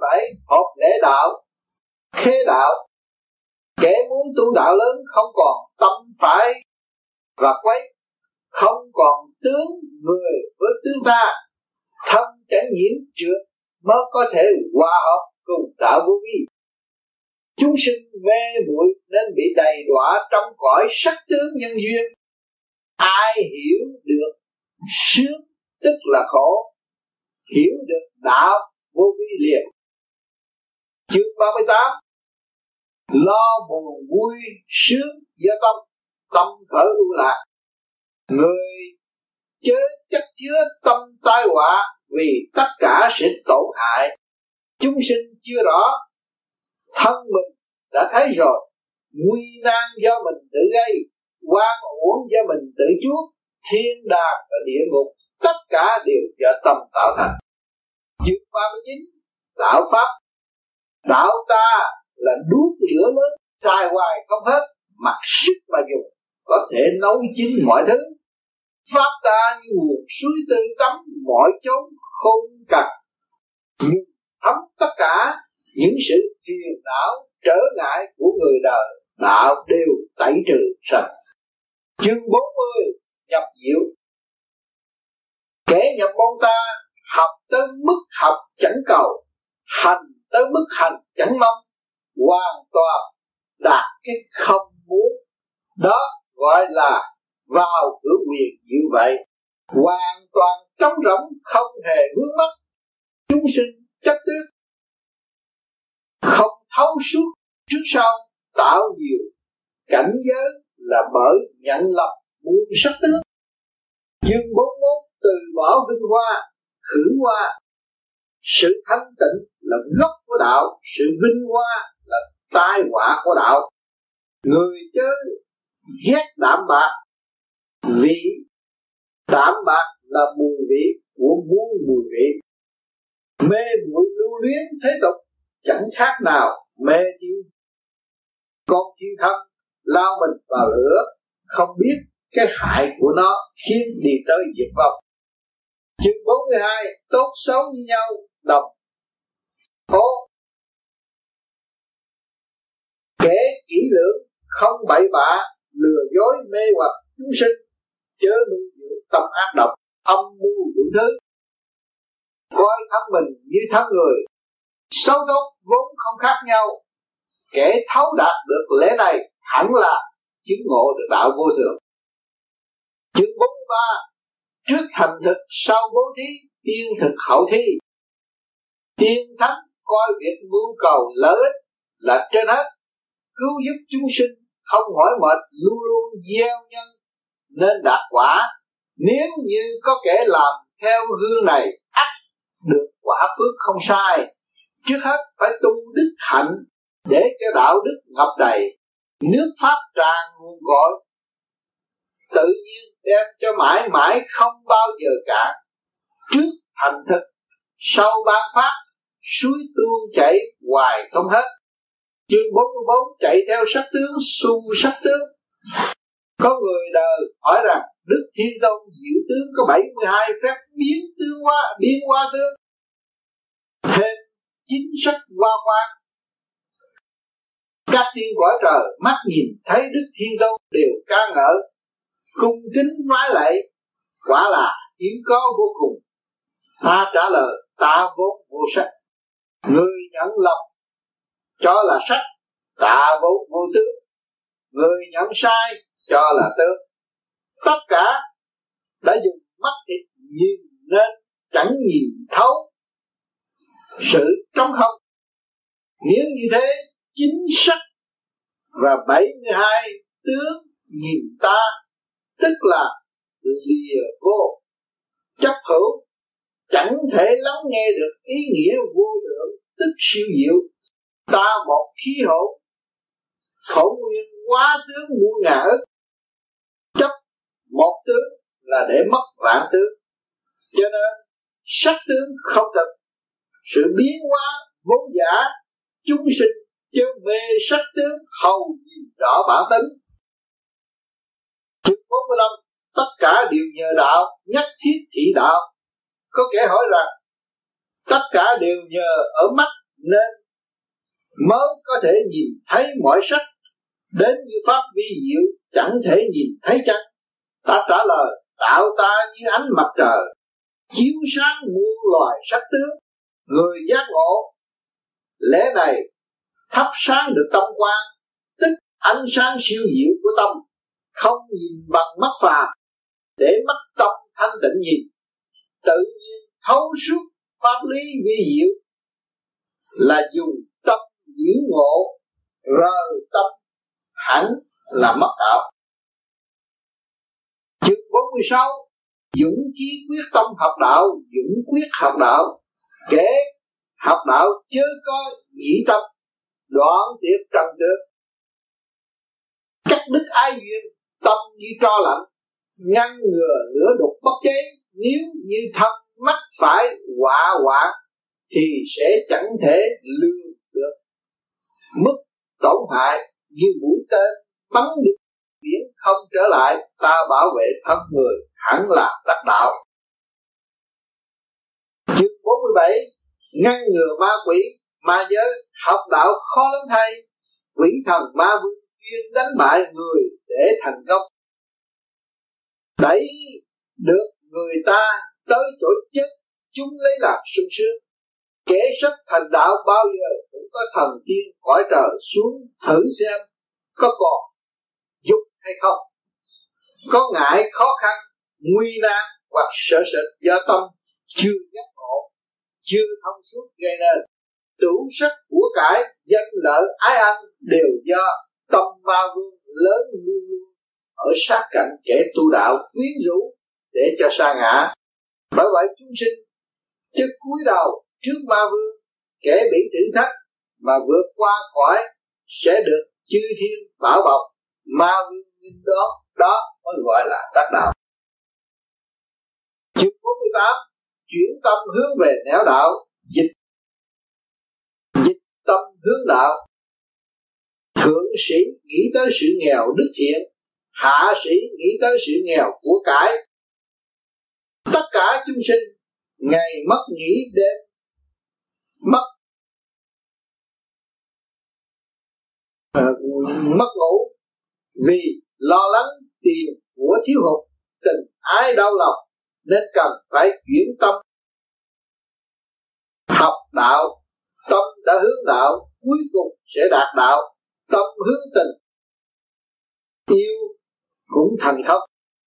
phải học lễ đạo, khế đạo. Kẻ muốn tu đạo lớn không còn tâm phải và quấy, không còn tướng người với tướng ta, thân chẳng nhiễm trượt mới có thể hòa hợp cùng đạo vô vi. Chúng sinh mê muội nên bị đầy đọa trong cõi sắc tướng nhân duyên. Ai hiểu được sướng tức là khổ, hiểu được đạo vô vi liền. Chương ba mươi tám. Lo buồn vui sướng do tâm, tâm khởi ưu lạc. Người chớ chất chứa tâm tai họa, vì tất cả sẽ tổn hại. Chúng sinh chưa rõ, thân mình đã thấy rồi. Nguy nan do mình tự gây, oan uổng do mình tự chuốc. Thiên đàng và địa ngục tất cả đều do tâm tạo thành. Chương ba mươi chín. Đạo pháp. Đạo ta là đuốc lửa lớn, xài hoài không hết, mặc sức mà dùng, có thể nấu chín mọi thứ. Pháp ta như nguồn suối tươi tắm, mọi chốn không cần, nhưng thấm tất cả những sự phiền não trở ngại của người đời, đạo đều tẩy trừ sạch. Chương bốn mươi. Nhập diệu. Kẻ nhập môn ta học tới mức học chẳng cầu, hành tới mức hành chẳng mong, hoàn toàn đạt cái không muốn. Đó gọi là vào cửa quyền như vậy, hoàn toàn trống rỗng, không hề vướng mắc. Chúng sinh chấp trước, không thấu suốt trước sau, tạo nhiều cảnh giới là bởi nhận lập muôn sắc tướng. Chương bốn mươi mốt. Từ bỏ vinh hoa, khử hoa. Sự thanh tịnh là gốc của đạo, sự vinh hoa là tai họa của đạo. Người chớ ghét đạm bạc, vì đạm bạc là mùi vị của muôn mùi vị. Mê muội lưu luyến thế tục, chẳng khác nào mê thiên. Con thiên thân lao mình vào lửa, không biết cái hại của nó khiến đi tới diệt vong. Chương bốn mươi hai. Tốt xấu như nhau, đồng phố. Kẻ kỹ lưỡng không bậy bạ, lừa dối mê hoặc chúng sinh, chớ nuôi dưỡng tâm ác độc, âm mưu đủ thứ. Coi thân mình như thân người, xấu tốt vốn không khác nhau. Kẻ thấu đạt được lẽ này hẳn là chứng ngộ được đạo vô thường. Chương bốn mươi ba. Trước thành thực sau bố thí, tiên thực hậu thi. Tiên thánh coi việc mưu cầu lợi ích là trên hết, cứu giúp chúng sinh không mỏi mệt, luôn luôn gieo nhân nên đạt quả. Nếu như có kẻ làm theo hương này, ắt được quả phước không sai. Trước hết phải tu đức hạnh để cho đạo đức ngập đầy, nước pháp tràn nguồn gọi, tự nhiên đem cho mãi mãi không bao giờ cạn. Trước thành thực sau ban pháp, suối tuôn chảy hoài không hết. Chương bốn mươi bốn. Chạy theo sắc tướng, xu sắc tướng. Có người đời hỏi rằng Đức Thiên Tôn diệu tướng có bảy mươi hai phép biến tướng hóa, biến hóa tướng, thêm chính sắc hoa quan. Các tiên cõi trời mắt nhìn thấy Đức Thiên Tôn đều ca ngợi, cung kính vái lạy, quả là hiếm có vô cùng. Ta trả lời ta vốn vô sắc, người nhận lầm cho là sắc, ta vốn vô tướng, người nhận sai cho là tướng. Tất cả đã dùng mắt thịt nhìn nên chẳng nhìn thấu sự trống không. Nếu như thế, chính sắc và bảy mươi hai tướng nhìn ta, tức là lìa vô, chấp hữu, chẳng thể lắng nghe được ý nghĩa vô lượng, tức siêu diệu. Ta một khí hậu, khẩu nguyên hóa tướng muôn ngàn ức, chấp một tướng là để mất vạn tướng. Cho nên sắc tướng không thực, sự biến hóa vốn giả. Chúng sinh chớ mê sắc tướng, hầu nhìn rõ bản tính. Chương bốn mươi lăm. Tất cả đều nhờ đạo, nhất thiết thị đạo. Có kẻ hỏi rằng tất cả đều nhờ ở mắt mới có thể nhìn thấy mọi sắc. Đến như pháp vi diệu chẳng thể nhìn thấy chăng? Ta trả lời, tạo ta như ánh mặt trời, chiếu sáng muôn loài sắc tướng. Người giác ngộ lẽ này thắp sáng được tâm quan, tức ánh sáng siêu diệu của tâm. Không nhìn bằng mắt phàm, để mắt tâm thanh tịnh nhìn, tự nhiên thấu suốt pháp lý vi diệu. Là dùng tâm diễn ngộ, rờ tâm hẳn là mất đạo. Chương bốn mươi sáu, dũng chí quyết tâm học đạo. Dũng quyết học đạo, kể học đạo chớ có nhĩ tâm, đoạn tuyệt trần trượt, cắt đứt ái duyên, tâm như tro lạnh, ngăn ngừa lửa đục bất cháy. Nếu như thân mắt phải họa hoạn thì sẽ chẳng thể lường được mức tổn hại như mũi tên bắn đi biển không trở lại. Ta bảo vệ thân người hẳn là đắc đạo. Chương bốn mươi bảy, ngăn ngừa ma quỷ ma giới. Học đạo khó lắm thay, quỷ thần ma vương chuyên đánh bại người để thành công, đẩy được người ta tới chỗ chết, chúng lấy làm sung sướng. Kẻ sắp thành đạo bao giờ cũng có thần tiên cõi trời xuống thử xem có còn giúp hay không. Có ngại khó khăn, nguy nan hoặc sợ sệt do tâm chưa giác ngộ, chưa thông suốt gây nên. Đủ sắc của cải, danh lợi ái ăn đều do tâm ma vương lớn luôn luôn ở sát cạnh kẻ tu đạo, quyến rũ để cho sa ngã. Bởi vậy chúng sinh chứ cúi đầu trước ma vương, kẻ bị thử thách mà vượt qua khỏi sẽ được chư thiên bảo bọc. Ma vương nghinh đó, đó mới gọi là đắc đạo. Chương bốn mươi tám, chuyển tâm hướng về nẻo đạo. Dịch dịch tâm hướng đạo. Thượng sĩ nghĩ tới sự nghèo đức thiện, hạ sĩ nghĩ tới sự nghèo của cải. Tất cả chúng sinh ngày mất nghỉ đêm mất uh, mất ngủ vì lo lắng tiền của thiếu hụt, tình ái đau lòng, nên cần phải chuyển tâm học đạo. Tâm đã hướng đạo, cuối cùng sẽ đạt đạo. Tâm hướng tình, yêu cũng thành không.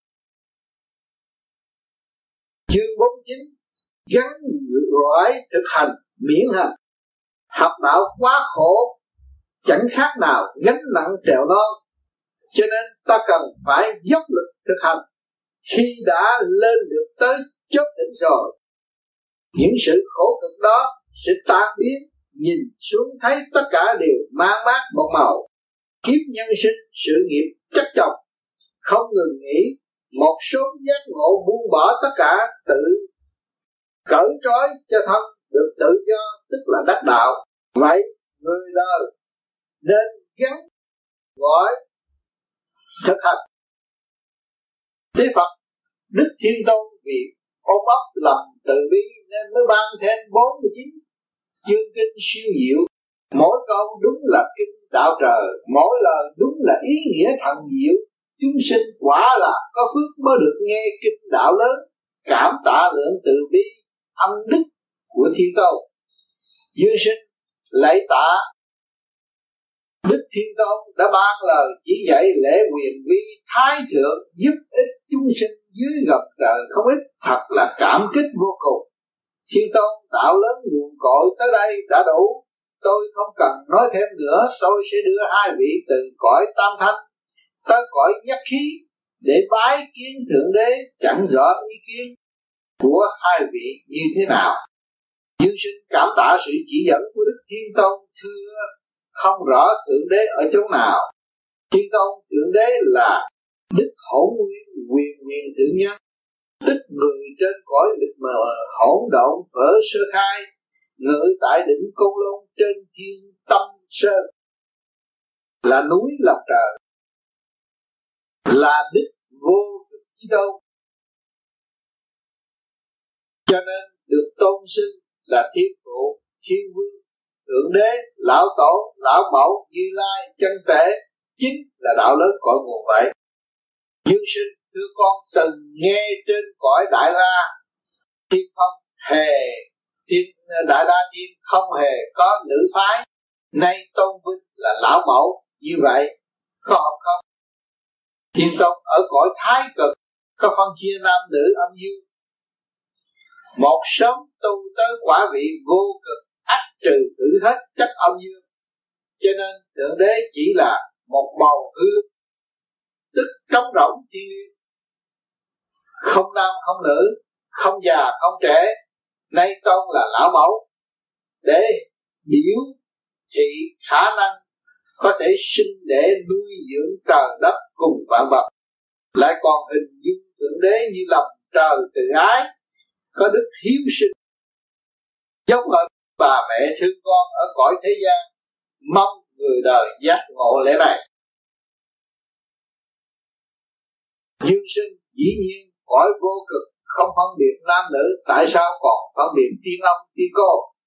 Chương bốn mươi chín, gắn gọi thực hành miễn hành. Học đạo quá khổ, chẳng khác nào gánh nặng trèo non, cho nên ta cần phải dốc lực thực hành. Khi đã lên được tới chót đỉnh rồi, những sự khổ cực đó sẽ tan biến. Nhìn xuống thấy tất cả đều mang mát một màu. Kiếp nhân sinh sự nghiệp chắc chồng, không ngừng nghỉ. Một số giác ngộ buông bỏ tất cả, tự cởi trói cho thân được tự do, tức là đắc đạo. Vậy người đời nên gắn gọi thực hành. Thế Phật Đức Thiên Tôn vì ôm ấp lòng từ bi nên mới ban thêm bốn mươi chín chương kinh siêu diệu. Mỗi câu đúng là kinh đạo trời, mỗi lời đúng là ý nghĩa thần diệu. Chúng sinh quả là có phước mới được nghe kinh đạo lớn, cảm tạ lượng từ bi ân đức của Thiên Tôn. Dương sinh lạy tạ Đức Thiên Tôn đã ban lời chỉ dạy lễ quyền vi thái thượng, giúp ích chúng sinh dưới gầm trời không ít, thật là cảm kích vô cùng. Thiên Tôn đạo lớn nguồn cội tới đây đã đủ, tôi không cần nói thêm nữa. Tôi sẽ đưa hai vị từ cõi tam thanh tới cõi nhất khí để bái kiến thượng đế. Chẳng rõ ý kiến của hai vị như thế nào. Dương sinh cảm tạ sự chỉ dẫn của Đức Thiên Tôn. Thưa không rõ thượng đế ở chỗ nào. Thiên Tôn thượng đế là Đức Hỗn Nguyên quyền nguyên thượng nhân, tức người trên cõi lịch mờ hỗn độn phở sơ khai, ngự tại đỉnh Côn Lôn trên thiên tâm sơn, là núi lập trời, là Đức vô cực Chí Tôn, cho nên được tôn xưng là Thiên Phụ, Thiên Vương. Thượng đế lão tổ, lão mẫu, Như Lai, chân tể chính là đạo lớn cội nguồn vậy. Dương sinh thưa con từng nghe trên cõi Đại La thiên không hề thiên Đại La thiên không hề có nữ phái, nay tôn vinh là lão mẫu, như vậy có hợp không? Thiên tông ở cõi Thái Cực có phân chia nam nữ âm dương, một sớm tu tới quả vị vô cực ắt trừ thử hết chất âm dương, cho nên thượng đế chỉ là một màu hư, tức trống rỗng thiên liêng, không nam không nữ, không già không trẻ, nay tôn là lão mẫu để biểu thị khả năng có thể sinh để nuôi dưỡng trời đất cùng vạn vật, lại còn hình dung thượng đế như lòng trời từ ái, có đức hiếu sinh, giống ở bà mẹ thương con ở cõi thế gian, mong người đời giác ngộ lẽ này. Dương sinh dĩ nhiên cõi vô cực không phân biệt nam nữ, tại sao còn phân biệt tiên âm tiên cô?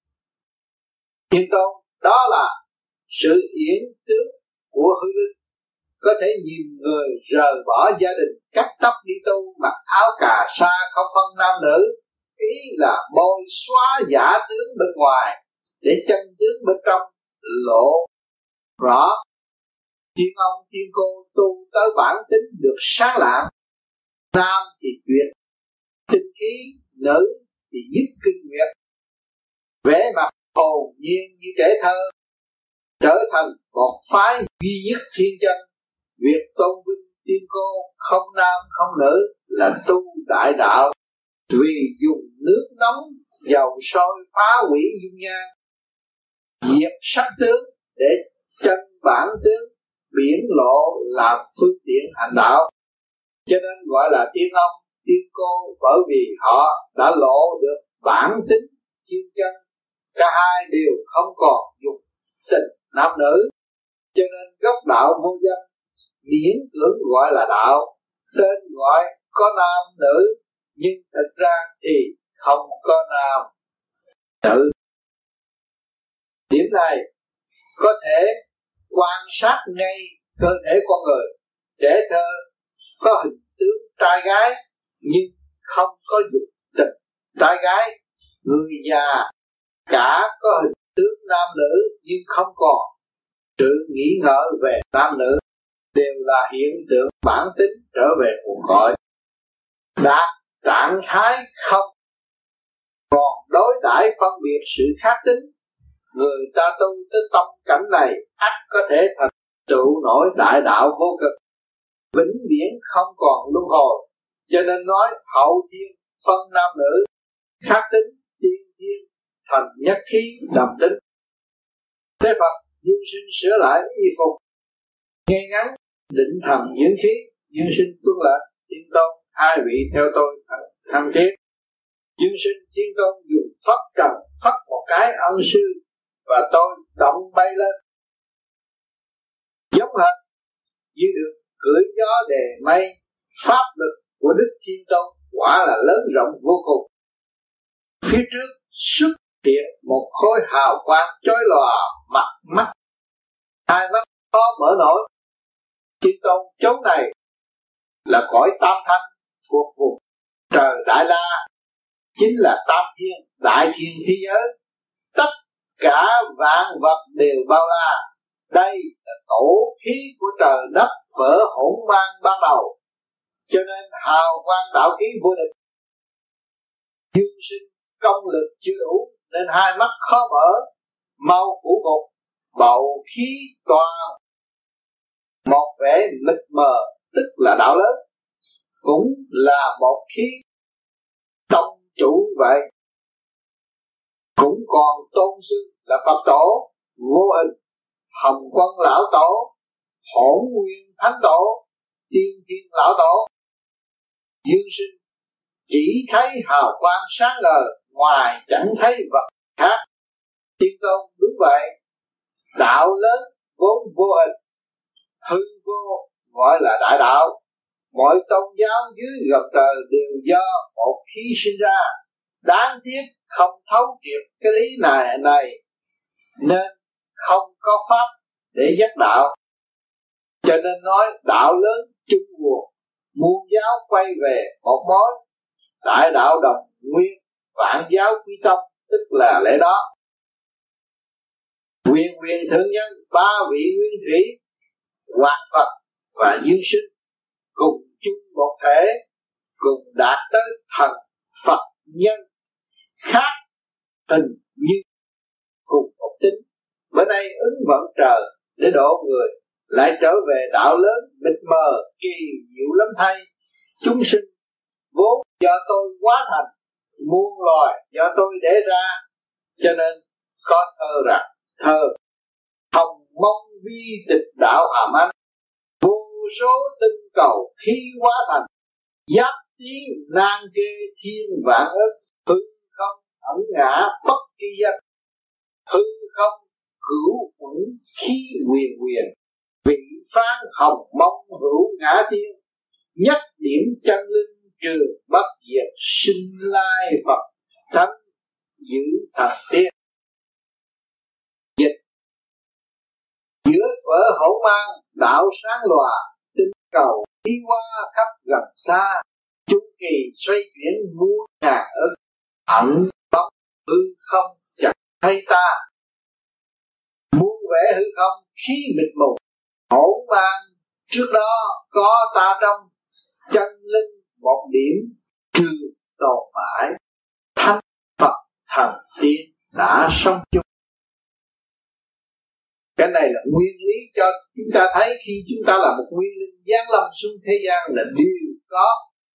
Thiên tôn đó là sự yển tướng của hư linh, có thể nhìn người rời bỏ gia đình, cắt tóc đi tu, mặc áo cà sa không phân nam nữ, ý là bôi xóa giả tướng bên ngoài để chân tướng bên trong lộ rõ. Thiên ông thiên cô tu tới bản tính được sáng lạng, nam thì tuyệt tinh khí, nữ thì dứt kinh nguyệt, vẻ mặt hồn nhiên như trẻ thơ, trở thành một phái duy nhất thiên chân. Việc tôn vinh tiên cô không nam không nữ là tu đại đạo, vì dùng nước nóng dầu sôi phá hủy dung nhan, diệt sắc tướng để chân bản tướng biển lộ làm phương tiện hành đạo, cho nên gọi là tiên ông tiên cô, bởi vì họ đã lộ được bản tính thiên chân, cả hai đều không còn dùng tình nam nữ, cho nên gốc đạo vô danh, miễn cưỡng gọi là đạo, tên gọi có nam nữ, nhưng thực ra thì không có nam nữ. Điểm này có thể quan sát ngay cơ thể con người. Trẻ thơ có hình tướng trai gái nhưng không có dục tình trai gái, người già cả có hình tướng nam nữ nhưng không còn sự nghĩ ngợi về nam nữ, đều là hiện tượng bản tính trở về nguồn cội, đạt trạng thái không còn đối đãi phân biệt sự khác tính. Người ta tu tới tâm cảnh này ắt có thể thành tựu nổi đại đạo vô cực, vĩnh viễn không còn luân hồi. Cho nên nói hậu thiên phân nam nữ, khác tính tiên thiên thành nhất khí đồng tính. Thế Phật dương sinh sửa lại y phục, nghe ngắn định thần dưỡng khí. Dương sinh tuân lệnh Thiên Tôn, hai vị theo tôi thân thiết. Dương sinh Thiên Tôn dùng phất trần phất một cái ân sư, và tôi động bay lên giống hệt như được cưỡi gió đề mây. Pháp lực của Đức Thiên Tôn quả là lớn rộng vô cùng. Phía trước xuất hiện một khối hào quang chói lòa mặt mắt, hai mắt khó mở nổi. Thiên Tôn chốn này là cõi tam thanh thuộc vùng trời Đại La, chính là tam thiên đại thiên thế giới, tất cả vạn vật đều bao la. Đây là tổ khí của trời đất vỡ hỗn mang ban đầu, cho nên hào quang đạo khí vô địch. Dương sinh công lực chưa đủ nên hai mắt khó mở, mau phủ phục bầu khí toàn, một vẻ mịt mờ tức là đạo lớn, cũng là một khí tông chủ vậy. Cũng còn tôn sư là Phật tổ vô hình, Hồng Quân lão tổ, Hỗn Nguyên thánh tổ, Tiên Thiên lão tổ. Dương sinh chỉ thấy hào quang sáng ngời, ngoài chẳng thấy vật khác. Thiên Tôn đúng vậy, đạo lớn vốn vô hình, hư vô gọi là đại đạo. Mọi tôn giáo dưới gầm trời đều do một khí sinh ra, đáng tiếc không thấu triệt cái lý này này nên không có pháp để dắt đạo. Cho nên nói đạo lớn chung nguồn, muôn giáo quay về một mối, đại đạo đồng nguyên, vạn giáo quy tâm, tức là lẽ đó. Quyền quyền thượng nhân, ba vị nguyên thủy, Hoạt Phật và Dương Sinh cùng chung một thể, cùng đạt tới thần Phật nhân, khác hình như cùng một tính. Bữa nay ứng vận trời để độ người, lại trở về đạo lớn mịt mờ kỳ diệu lắm thay. Chúng sinh vốn do tôi quá thành, muôn loài do tôi để ra, cho nên có thơ rằng thơ hồng mông vi tịch đạo hàm anh, vô số tinh cầu khi hóa thành, giáp tiếng nan kê thiên vạn ức, hư không ẩn ngã bất kỳ danh, hư không hữu uẩn khí quyền quyền, vị phán hồng mông hữu ngã tiên, nhất điểm chân linh trường bất diệt, sinh lai Phật thánh giữ thần tiên. Dịch giữa thuở hổ mang đạo sáng lòa, tinh cầu đi qua khắp gần xa, chu kỳ xoay chuyển muôn ngàn ức, ẩn bóng hư không chẳng thấy ta. Muôn vẻ hư không khí mịt mù, hổ mang trước đó có ta trong, chân linh một điểm trường tồn mãi, thánh Phật thần tiên đã sống chung. Cái này là nguyên lý cho chúng ta thấy khi chúng ta là một nguyên linh giáng lâm xuống thế gian là đều có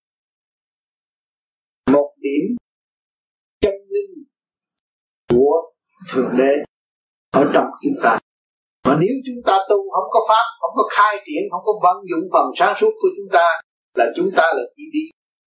một điểm chân linh của Thượng Đế ở trong chúng ta. Mà nếu chúng ta tu không có pháp, không có khai triển, không có vận dụng phần sáng suốt của chúng ta, là chúng ta là chỉ đi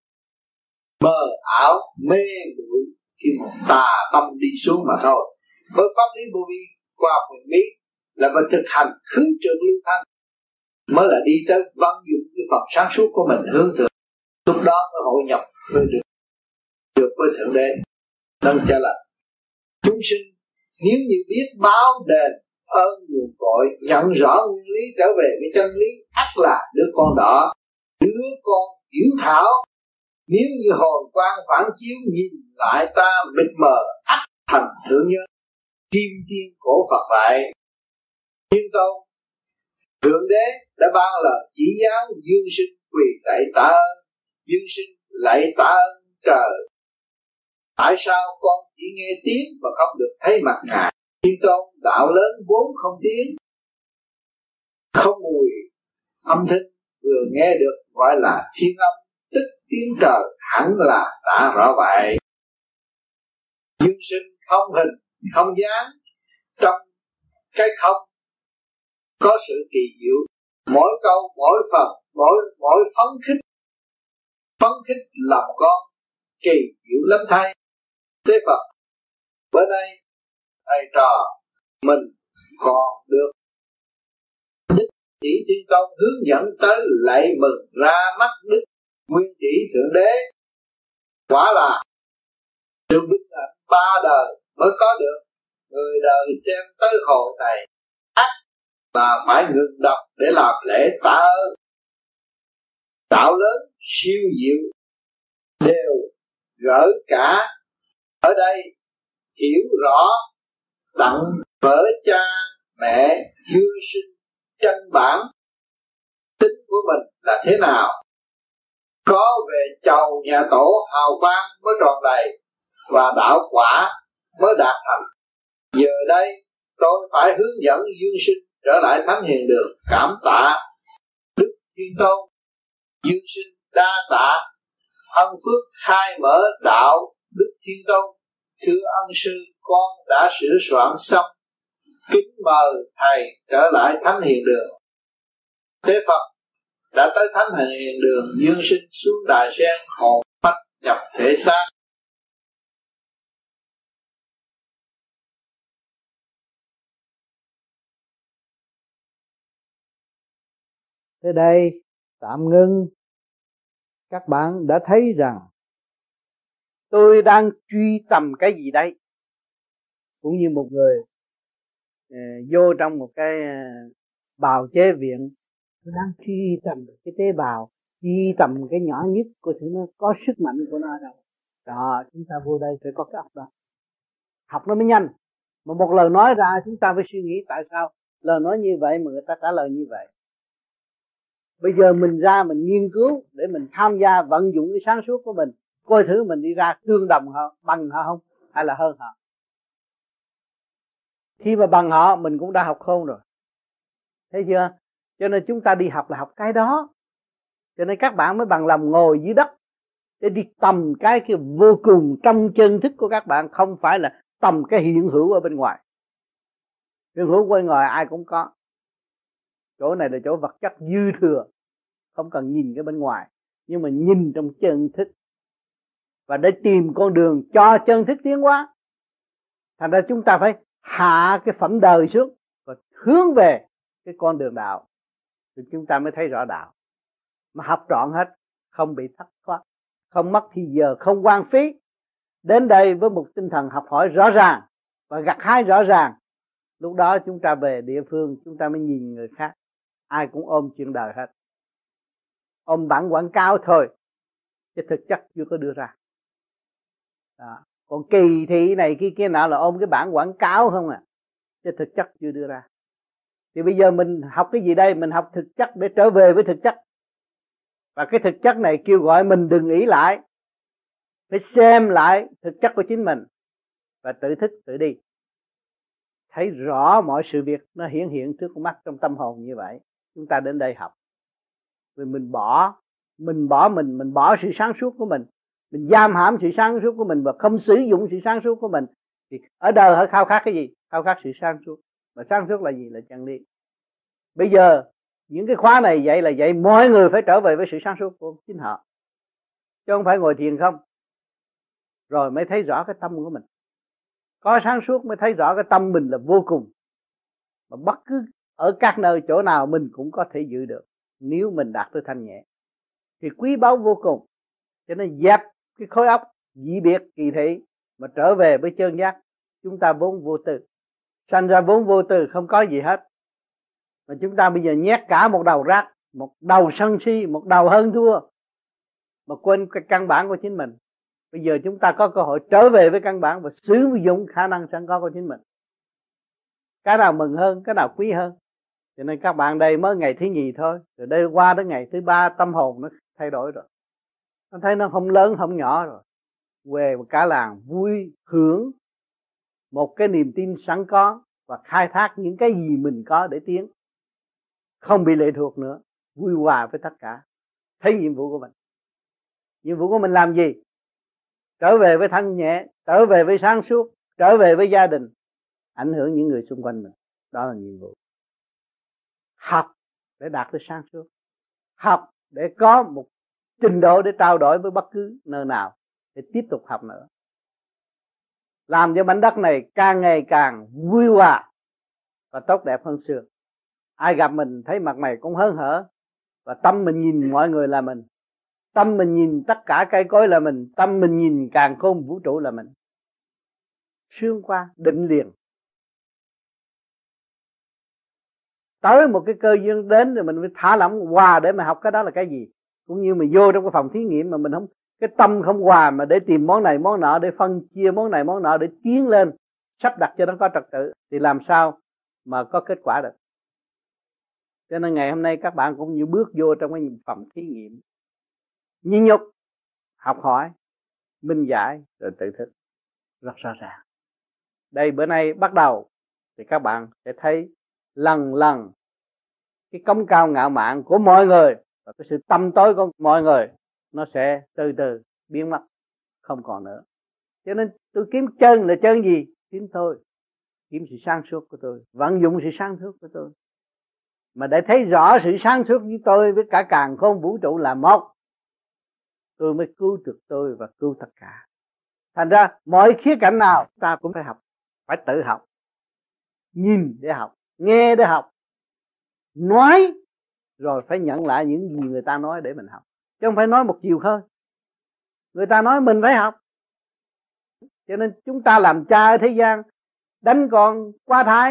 mờ ảo mê muội khi một tà tâm đi xuống mà thôi. Với pháp lý vô vi qua quyền bí là phải thực hành khứ trượt lưu thanh, mới là đi tới vận dụng cái phần sáng suốt của mình hướng thượng. Lúc đó mới hội nhập với được được với Thượng Đế nâng cha lành. Chúng sinh nếu như biết báo đền ơn nguồn cội, nhận rõ nguyên lý trở về cái chân lý, ắt là đứa con đỏ, đứa con hiểu thảo. Nếu như hồn quang phản chiếu nhìn lại ta mịt mờ, ắt thành thượng nhân, kim tiên cổ Phật vậy. Thiên Tôn Thượng Đế đã ban lời chỉ giáo Dương Sinh quỳ lạy tạ ơn. Dương Sinh lạy tạ ơn trời, tại sao con chỉ nghe tiếng mà không được thấy mặt Ngài? Thiên Tôn đạo lớn vốn không tiếng, không mùi âm thanh, vừa nghe được gọi là thiên âm, tức tiếng trời, hẳn là đã rõ vậy. Dương Sinh không hình không dáng, trong cái không có sự kỳ diệu, mỗi câu mỗi phần mỗi mỗi phấn khích phấn khích lòng con kỳ diệu lắm thay. Thế Phật bữa nay thầy trò mình còn được Đức Chỉ Thiên Tôn hướng dẫn tới lạy mừng ra mắt Đức Nguyên Chỉ Thượng Đế, quả là sự vinh hạnh ba đời mới có được. Người đời xem tới hồi này ắt là phải ngừng đọc để làm lễ tạ ơn. Đạo lớn siêu diệu đều gỡ cả ở đây, hiểu rõ đặng vợ cha mẹ chưa sinh chân bản tính của mình là thế nào, có về chầu nhà tổ hào quang mới tròn đầy và đạo quả mới đạt thành. Giờ đây tôi phải hướng dẫn Dương Sinh trở lại thánh hiền đường, cảm tạ Đức Thiên Tôn. Dương Sinh đa tạ ân phước khai mở đạo Đức Thiên Tôn. Thưa ân sư, con đã sửa soạn xong, kính mời thầy trở lại thánh hiền đường. Thế Phật đã tới thánh hiền đường, Dương Sinh xuống đài sen, hồn phách nhập thể xác. Tới đây tạm ngưng. Các bạn đã thấy rằng tôi đang truy tầm cái gì đây? Cũng như một người uh, vô trong một cái uh, bào chế viện, nó đang truy tầm cái tế bào, truy tầm cái nhỏ nhất của thứ, nó có sức mạnh của nó ở đâu. Đó, chúng ta vô đây phải có cái óc đó, học nó mới nhanh. Mà một lời nói ra chúng ta phải suy nghĩ tại sao lời nói như vậy mà người ta trả lời như vậy. Bây giờ mình ra mình nghiên cứu để mình tham gia vận dụng cái sáng suốt của mình, coi thử mình đi ra tương đồng họ, bằng họ không, hay là hơn họ. Khi mà bằng họ mình cũng đã học khôn rồi, thấy chưa? Cho nên chúng ta đi học là học cái đó. Cho nên các bạn mới bằng lòng ngồi dưới đất để đi tầm cái kia vô cùng trong chân thức của các bạn, không phải là tầm cái hiện hữu ở bên ngoài. Hiện hữu bên ngoài ai cũng có. Chỗ này là chỗ vật chất dư thừa, không cần nhìn cái bên ngoài, nhưng mà nhìn trong chân thức, và để tìm con đường cho chân thức tiến hóa. Thành ra chúng ta phải hạ cái phẩm đời xuống và hướng về cái con đường đạo, thì chúng ta mới thấy rõ đạo. Mà học trọn hết, không bị thất thoát, không mất thì giờ, không hoang phí. Đến đây với một tinh thần học hỏi rõ ràng và gặt hái rõ ràng, lúc đó chúng ta về địa phương, chúng ta mới nhìn người khác. Ai cũng ôm chuyện đời hết, ôm bản quảng cáo thôi, chứ thực chất chưa có đưa ra. Đó. Còn kỳ thị này kia kia nọ là ôm cái bản quảng cáo không à, chứ thực chất chưa đưa ra. Thì bây giờ mình học cái gì đây? Mình học thực chất để trở về với thực chất. Và cái thực chất này kêu gọi mình đừng nghĩ lại, phải xem lại thực chất của chính mình và tự thức tự đi. Thấy rõ mọi sự việc nó hiện hiện trước mắt trong tâm hồn như vậy. Chúng ta đến đây học, rồi mình bỏ, mình bỏ mình, mình bỏ sự sáng suốt của mình, mình giam hãm sự sáng suốt của mình và không sử dụng sự sáng suốt của mình. Thì ở đời họ khao khát cái gì? Khao khát sự sáng suốt. Mà sáng suốt là gì? Là chân lý. Bây giờ những cái khóa này dạy là dạy mọi người phải trở về với sự sáng suốt của chính họ, chứ không phải ngồi thiền không. Rồi mới thấy rõ cái tâm của mình. Có sáng suốt mới thấy rõ cái tâm mình là vô cùng. Mà bất cứ ở các nơi chỗ nào mình cũng có thể giữ được, nếu mình đạt tới thanh nhẹ thì quý báu vô cùng. Cho nên dẹp cái khối óc dị biệt kỳ thị mà trở về với chân giác. Chúng ta vốn vô tư, sanh ra vốn vô tư, không có gì hết. Mà chúng ta bây giờ nhét cả một đầu rác, một đầu sân si, một đầu hơn thua, mà quên cái căn bản của chính mình. Bây giờ chúng ta có cơ hội trở về với căn bản và sử dụng khả năng sẵn có của chính mình. Cái nào mừng hơn, cái nào quý hơn. Cho nên các bạn đây mới ngày thứ nhì thôi, rồi đây qua đến ngày thứ ba tâm hồn nó thay đổi rồi. Nó thấy nó không lớn không nhỏ rồi. Về cả làng vui hưởng một cái niềm tin sẵn có và khai thác những cái gì mình có để tiến. Không bị lệ thuộc nữa, vui hòa với tất cả. Thấy nhiệm vụ của mình. Nhiệm vụ của mình làm gì? Trở về với thanh nhẹ, trở về với sáng suốt, trở về với gia đình, ảnh hưởng những người xung quanh mình. Đó là nhiệm vụ. Học để đạt tới sáng suốt, học để có một trình độ để trao đổi với bất cứ nơi nào, để tiếp tục học nữa. Làm cho mảnh đất này càng ngày càng vui hòa và tốt đẹp hơn xưa. Ai gặp mình thấy mặt mày cũng hớn hở, và tâm mình nhìn mọi người là mình, tâm mình nhìn tất cả cây cối là mình, tâm mình nhìn càn khôn vũ trụ là mình. Sướng qua, định liền. Tới một cái cơ duyên đến rồi mình mới thả lỏng hòa để mà học cái đó là cái gì. Cũng như mình vô trong cái phòng thí nghiệm mà mình không, cái tâm không hòa mà để tìm món này món nọ, để phân chia món này món nọ, để tiến lên, sắp đặt cho nó có trật tự, thì làm sao mà có kết quả được. Cho nên ngày hôm nay các bạn cũng như bước vô trong cái phòng thí nghiệm, nhịn nhục, học hỏi, minh giải rồi tự thức rất rõ ràng. Đây bữa nay bắt đầu thì các bạn sẽ thấy lần lần cái cống cao ngạo mạn của mọi người và cái sự tâm tối của mọi người nó sẽ từ từ biến mất, không còn nữa. Cho nên tôi kiếm chân là chân gì? Kiếm tôi, kiếm sự sáng suốt của tôi, vận dụng sự sáng suốt của tôi. Mà để thấy rõ sự sáng suốt với tôi với cả càn khôn vũ trụ là một, tôi mới cứu được tôi và cứu tất cả. Thành ra mọi khía cạnh nào ta cũng phải học, phải tự học, nhìn để học, nghe để học, nói rồi phải nhận lại những gì người ta nói để mình học, chứ không phải nói một chiều thôi. Người ta nói mình phải học. Cho nên chúng ta làm cha ở thế gian, đánh con quá thái,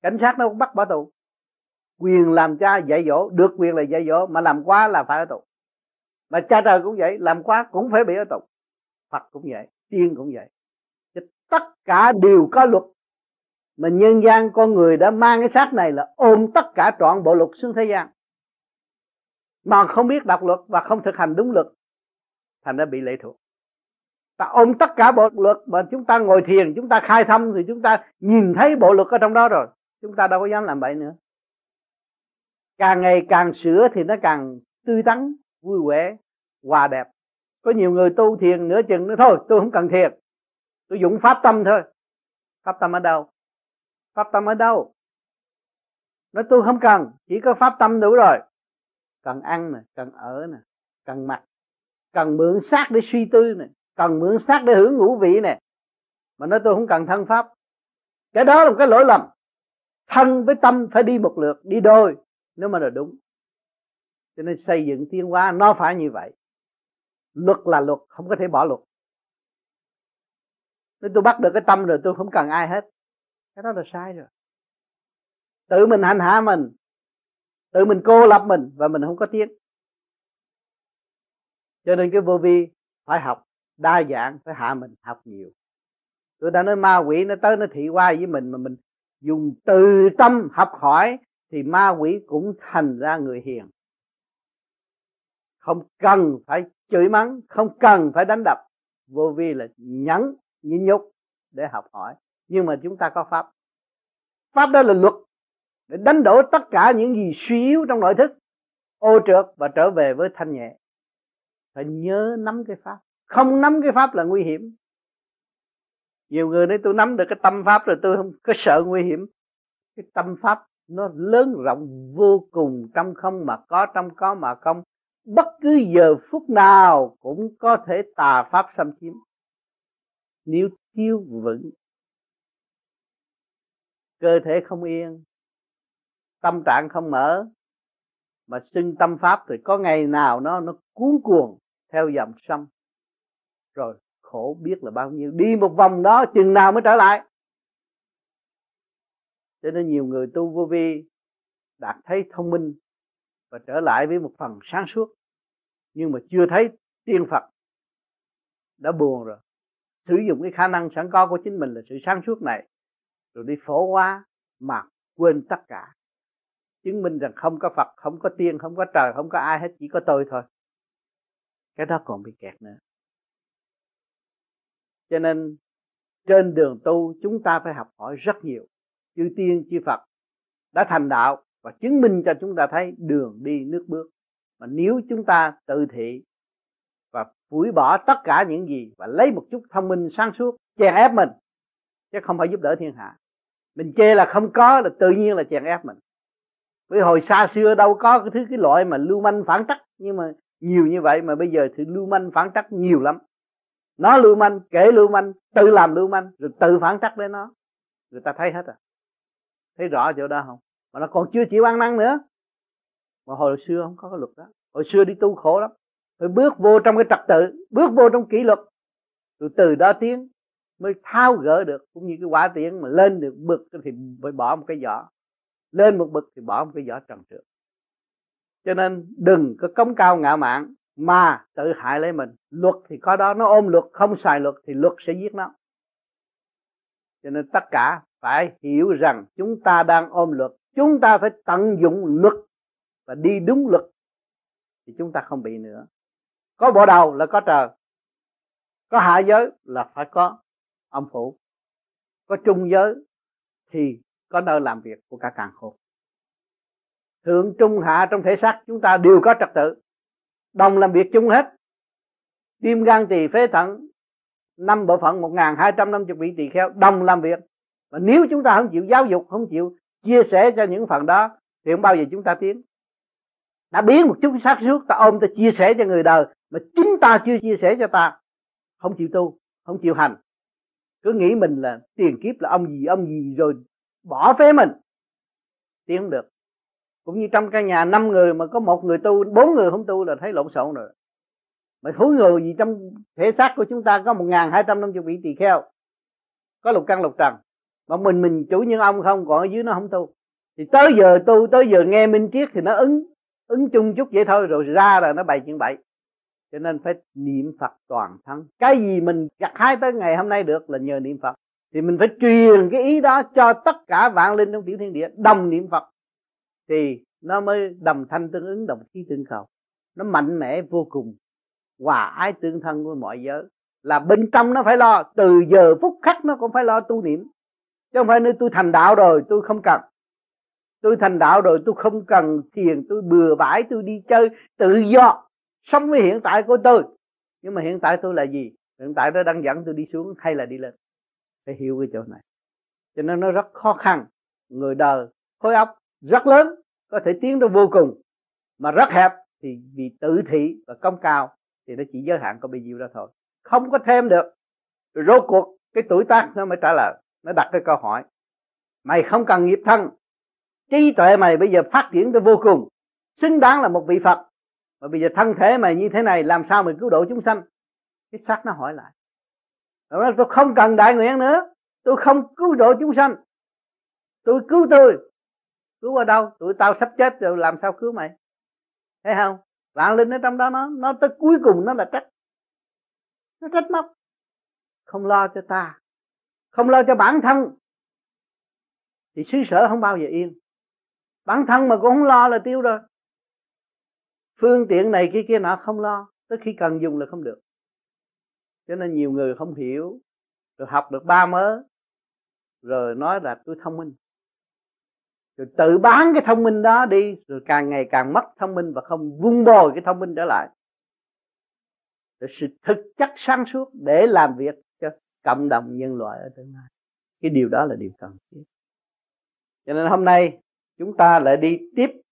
cảnh sát nó cũng bắt bỏ tù. Quyền làm cha dạy dỗ, được quyền là dạy dỗ, mà làm quá là phải ở tù. Mà cha trời cũng vậy, làm quá cũng phải bị ở tù. Phật cũng vậy, tiên cũng vậy. Tất cả đều có luật. Mà nhân gian con người đã mang cái xác này là ôm tất cả trọn bộ luật xuống thế gian, mà không biết đọc luật và không thực hành đúng luật, thành ra bị lệ thuộc. Ta ôm tất cả bộ luật, mà chúng ta ngồi thiền, chúng ta khai thông thì chúng ta nhìn thấy bộ luật ở trong đó rồi, chúng ta đâu có dám làm bậy nữa. Càng ngày càng sửa thì nó càng tươi tắn, vui vẻ, hòa đẹp. Có nhiều người tu thiền nửa chừng nữa thôi, tôi không cần thiền, tôi dùng pháp tâm thôi. Pháp tâm ở đâu? Pháp tâm ở đâu? Nói tôi không cần, chỉ có pháp tâm đủ rồi. Cần ăn nè, cần ở nè, cần mặc, cần mượn xác để suy tư nè, cần mượn xác để hưởng ngũ vị nè. Mà nói tôi không cần thân pháp. Cái đó là một cái lỗi lầm. Thân với tâm phải đi một lượt, đi đôi, nếu mà là đúng. Cho nên xây dựng tiến hóa nó phải như vậy. Luật là luật, không có thể bỏ luật. Nếu tôi bắt được cái tâm rồi tôi không cần ai hết, cái đó là sai rồi. Tự mình hành hạ mình, tự mình cô lập mình, và mình không có tiến. Cho nên cái vô vi phải học đa dạng, phải hạ mình học nhiều. Tôi đã nói ma quỷ nó tới nó thị qua với mình, mà mình dùng từ tâm học hỏi thì ma quỷ cũng thành ra người hiền. Không cần phải chửi mắng, không cần phải đánh đập. Vô vi là nhẫn, nhịn nhục để học hỏi. Nhưng mà chúng ta có pháp. Pháp đó là luật để đánh đổ tất cả những gì suy yếu trong nội thức, ô trượt và trở về với thanh nhẹ. Phải nhớ nắm cái pháp. Không nắm cái pháp là nguy hiểm. Nhiều người nói tôi nắm được cái tâm pháp rồi tôi không có sợ nguy hiểm. Cái tâm pháp nó lớn rộng vô cùng, trong không mà có, trong có mà không. Bất cứ giờ phút nào cũng có thể tà pháp xâm chiếm, nếu thiếu vững. Cơ thể không yên, tâm trạng không mở, mà xưng tâm pháp thì có ngày nào nó nó cuốn cuồng theo dòng sông, rồi khổ biết là bao nhiêu. Đi một vòng đó chừng nào mới trở lại. Cho nên nhiều người tu vô vi đạt thấy thông minh và trở lại với một phần sáng suốt, nhưng mà chưa thấy tiên Phật, đã buồn rồi. Sử dụng cái khả năng sẵn có của chính mình là sự sáng suốt này, rồi đi phổ hóa mà quên tất cả. Chứng minh rằng không có Phật, không có tiên, không có trời, không có ai hết, chỉ có tôi thôi. Cái đó còn bị kẹt nữa. Cho nên trên đường tu chúng ta phải học hỏi rất nhiều. Chư tiên, chư Phật đã thành đạo và chứng minh cho chúng ta thấy đường đi nước bước. Mà nếu chúng ta tự thị và phủi bỏ tất cả những gì và lấy một chút thông minh sáng suốt chèn ép mình, chứ không phải giúp đỡ thiên hạ. Mình chê là không có là tự nhiên là chèn ép mình. Vì hồi xa xưa đâu có cái thứ cái loại mà lưu manh phản trắc, nhưng mà nhiều như vậy, mà bây giờ thì lưu manh phản trắc nhiều lắm. Nó lưu manh, kể lưu manh, tự làm lưu manh, rồi tự phản trắc với nó. Người ta thấy hết à. Thấy rõ chỗ đó không? Mà nó còn chưa chịu ăn năn nữa. Mà hồi xưa không có cái luật đó. Hồi xưa đi tu khổ lắm. Phải bước vô trong cái trật tự, bước vô trong kỷ luật, rồi từ đó tiến mới tháo gỡ được. Cũng như cái quả tiến mà lên được bực thì phải bỏ một cái vỏ. Lên một bực thì bỏ một cái vỏ trần trượt. Cho nên đừng có cống cao ngạo mạn mà tự hại lấy mình. Luật thì có đó, nó ôm luật, không xài luật thì luật sẽ giết nó. Cho nên tất cả phải hiểu rằng chúng ta đang ôm luật, chúng ta phải tận dụng luật và đi đúng luật thì chúng ta không bị nữa. Có bộ đầu là có trời, có hạ giới là phải có ông phụ, có trung giới thì có nơi làm việc của cả càn khôn. Thượng trung hạ trong thể xác chúng ta đều có trật tự, đồng làm việc chung hết. Tim gan tỳ phế thận, năm bộ phận một nghìn hai trăm năm mươi vị tỳ kheo đồng làm việc. Mà nếu chúng ta không chịu giáo dục, không chịu chia sẻ cho những phần đó thì không bao giờ chúng ta tiến. Đã biến một chút sát suốt, ta ôm ta chia sẻ cho người đời, mà chính ta chưa chia sẻ cho ta, không chịu tu, không chịu hành, cứ nghĩ mình là tiền kiếp là ông gì ông gì rồi bỏ phế mình, tiến không được. Cũng như trong căn nhà năm người mà có một người tu, bốn người không tu là thấy lộn xộn rồi. Mà thối người gì trong thể xác của chúng ta có một nghìn hai trăm năm mươi vị tỳ kheo, có lục căn lục trần, Mà mình mình chủ nhân ông không, còn ở dưới nó không tu. Thì tới giờ tu, tới giờ nghe minh triết thì nó ứng ứng chung chút vậy thôi, rồi ra rồi nó bày chuyện bậy. Cho nên phải niệm Phật toàn thân. Cái gì mình gặt hái tới ngày hôm nay được là nhờ niệm Phật. Thì mình phải truyền cái ý đó cho tất cả vạn linh trong tiểu thiên địa đồng niệm Phật, thì nó mới đồng thanh tương ứng, đồng khí tương cầu. Nó mạnh mẽ vô cùng, hòa ái tương thân với mọi giới. Là bên trong nó phải lo, từ giờ phút khắc nó cũng phải lo tu niệm. Chứ không phải nếu tôi thành đạo rồi tôi không cần. Tôi thành đạo rồi tôi không cần thiền, tôi bừa bãi, tôi đi chơi tự do, sống với hiện tại của tôi. Nhưng mà hiện tại tôi là gì? Hiện tại nó đang dẫn tôi đi xuống hay là đi lên? Phải hiểu cái chỗ này. Cho nên nó rất khó khăn. Người đời khối óc rất lớn, có thể tiến tới vô cùng, mà rất hẹp thì vì tự thị và công cao thì nó chỉ giới hạn có bao nhiêu đó thôi, không có thêm được. Rồi rốt cuộc cái tuổi tác nó mới trả lời. Nó đặt cái câu hỏi: mày không cần nghiệp thân, trí tuệ mày bây giờ phát triển tới vô cùng, xứng đáng là một vị Phật, mà bây giờ thân thể mày như thế này, làm sao mày cứu độ chúng sanh? Cái xác nó hỏi lại. Nó nói tôi không cần đại nguyện nữa, tôi không cứu độ chúng sanh. Tôi cứu tôi. Cứu ở đâu? Tụi tao sắp chết rồi, làm sao cứu mày? Thấy không? Vạn linh ở trong đó nó nó tới cuối cùng nó là trách. Nó trách móc. Không lo cho ta, không lo cho bản thân thì xứ sở không bao giờ yên. Bản thân mà cũng không lo là tiêu rồi. Phương tiện này kia kia nọ không lo, tới khi cần dùng là không được. Cho nên nhiều người không hiểu, rồi học được ba mớ, rồi nói là tôi thông minh, rồi tự bán cái thông minh đó đi, rồi càng ngày càng mất thông minh và không vun bồi cái thông minh trở lại. Rồi sự thực chất sáng suốt để làm việc cho cộng đồng nhân loại ở tương lai. Cái điều đó là điều cần thiết. Cho nên hôm nay chúng ta lại đi tiếp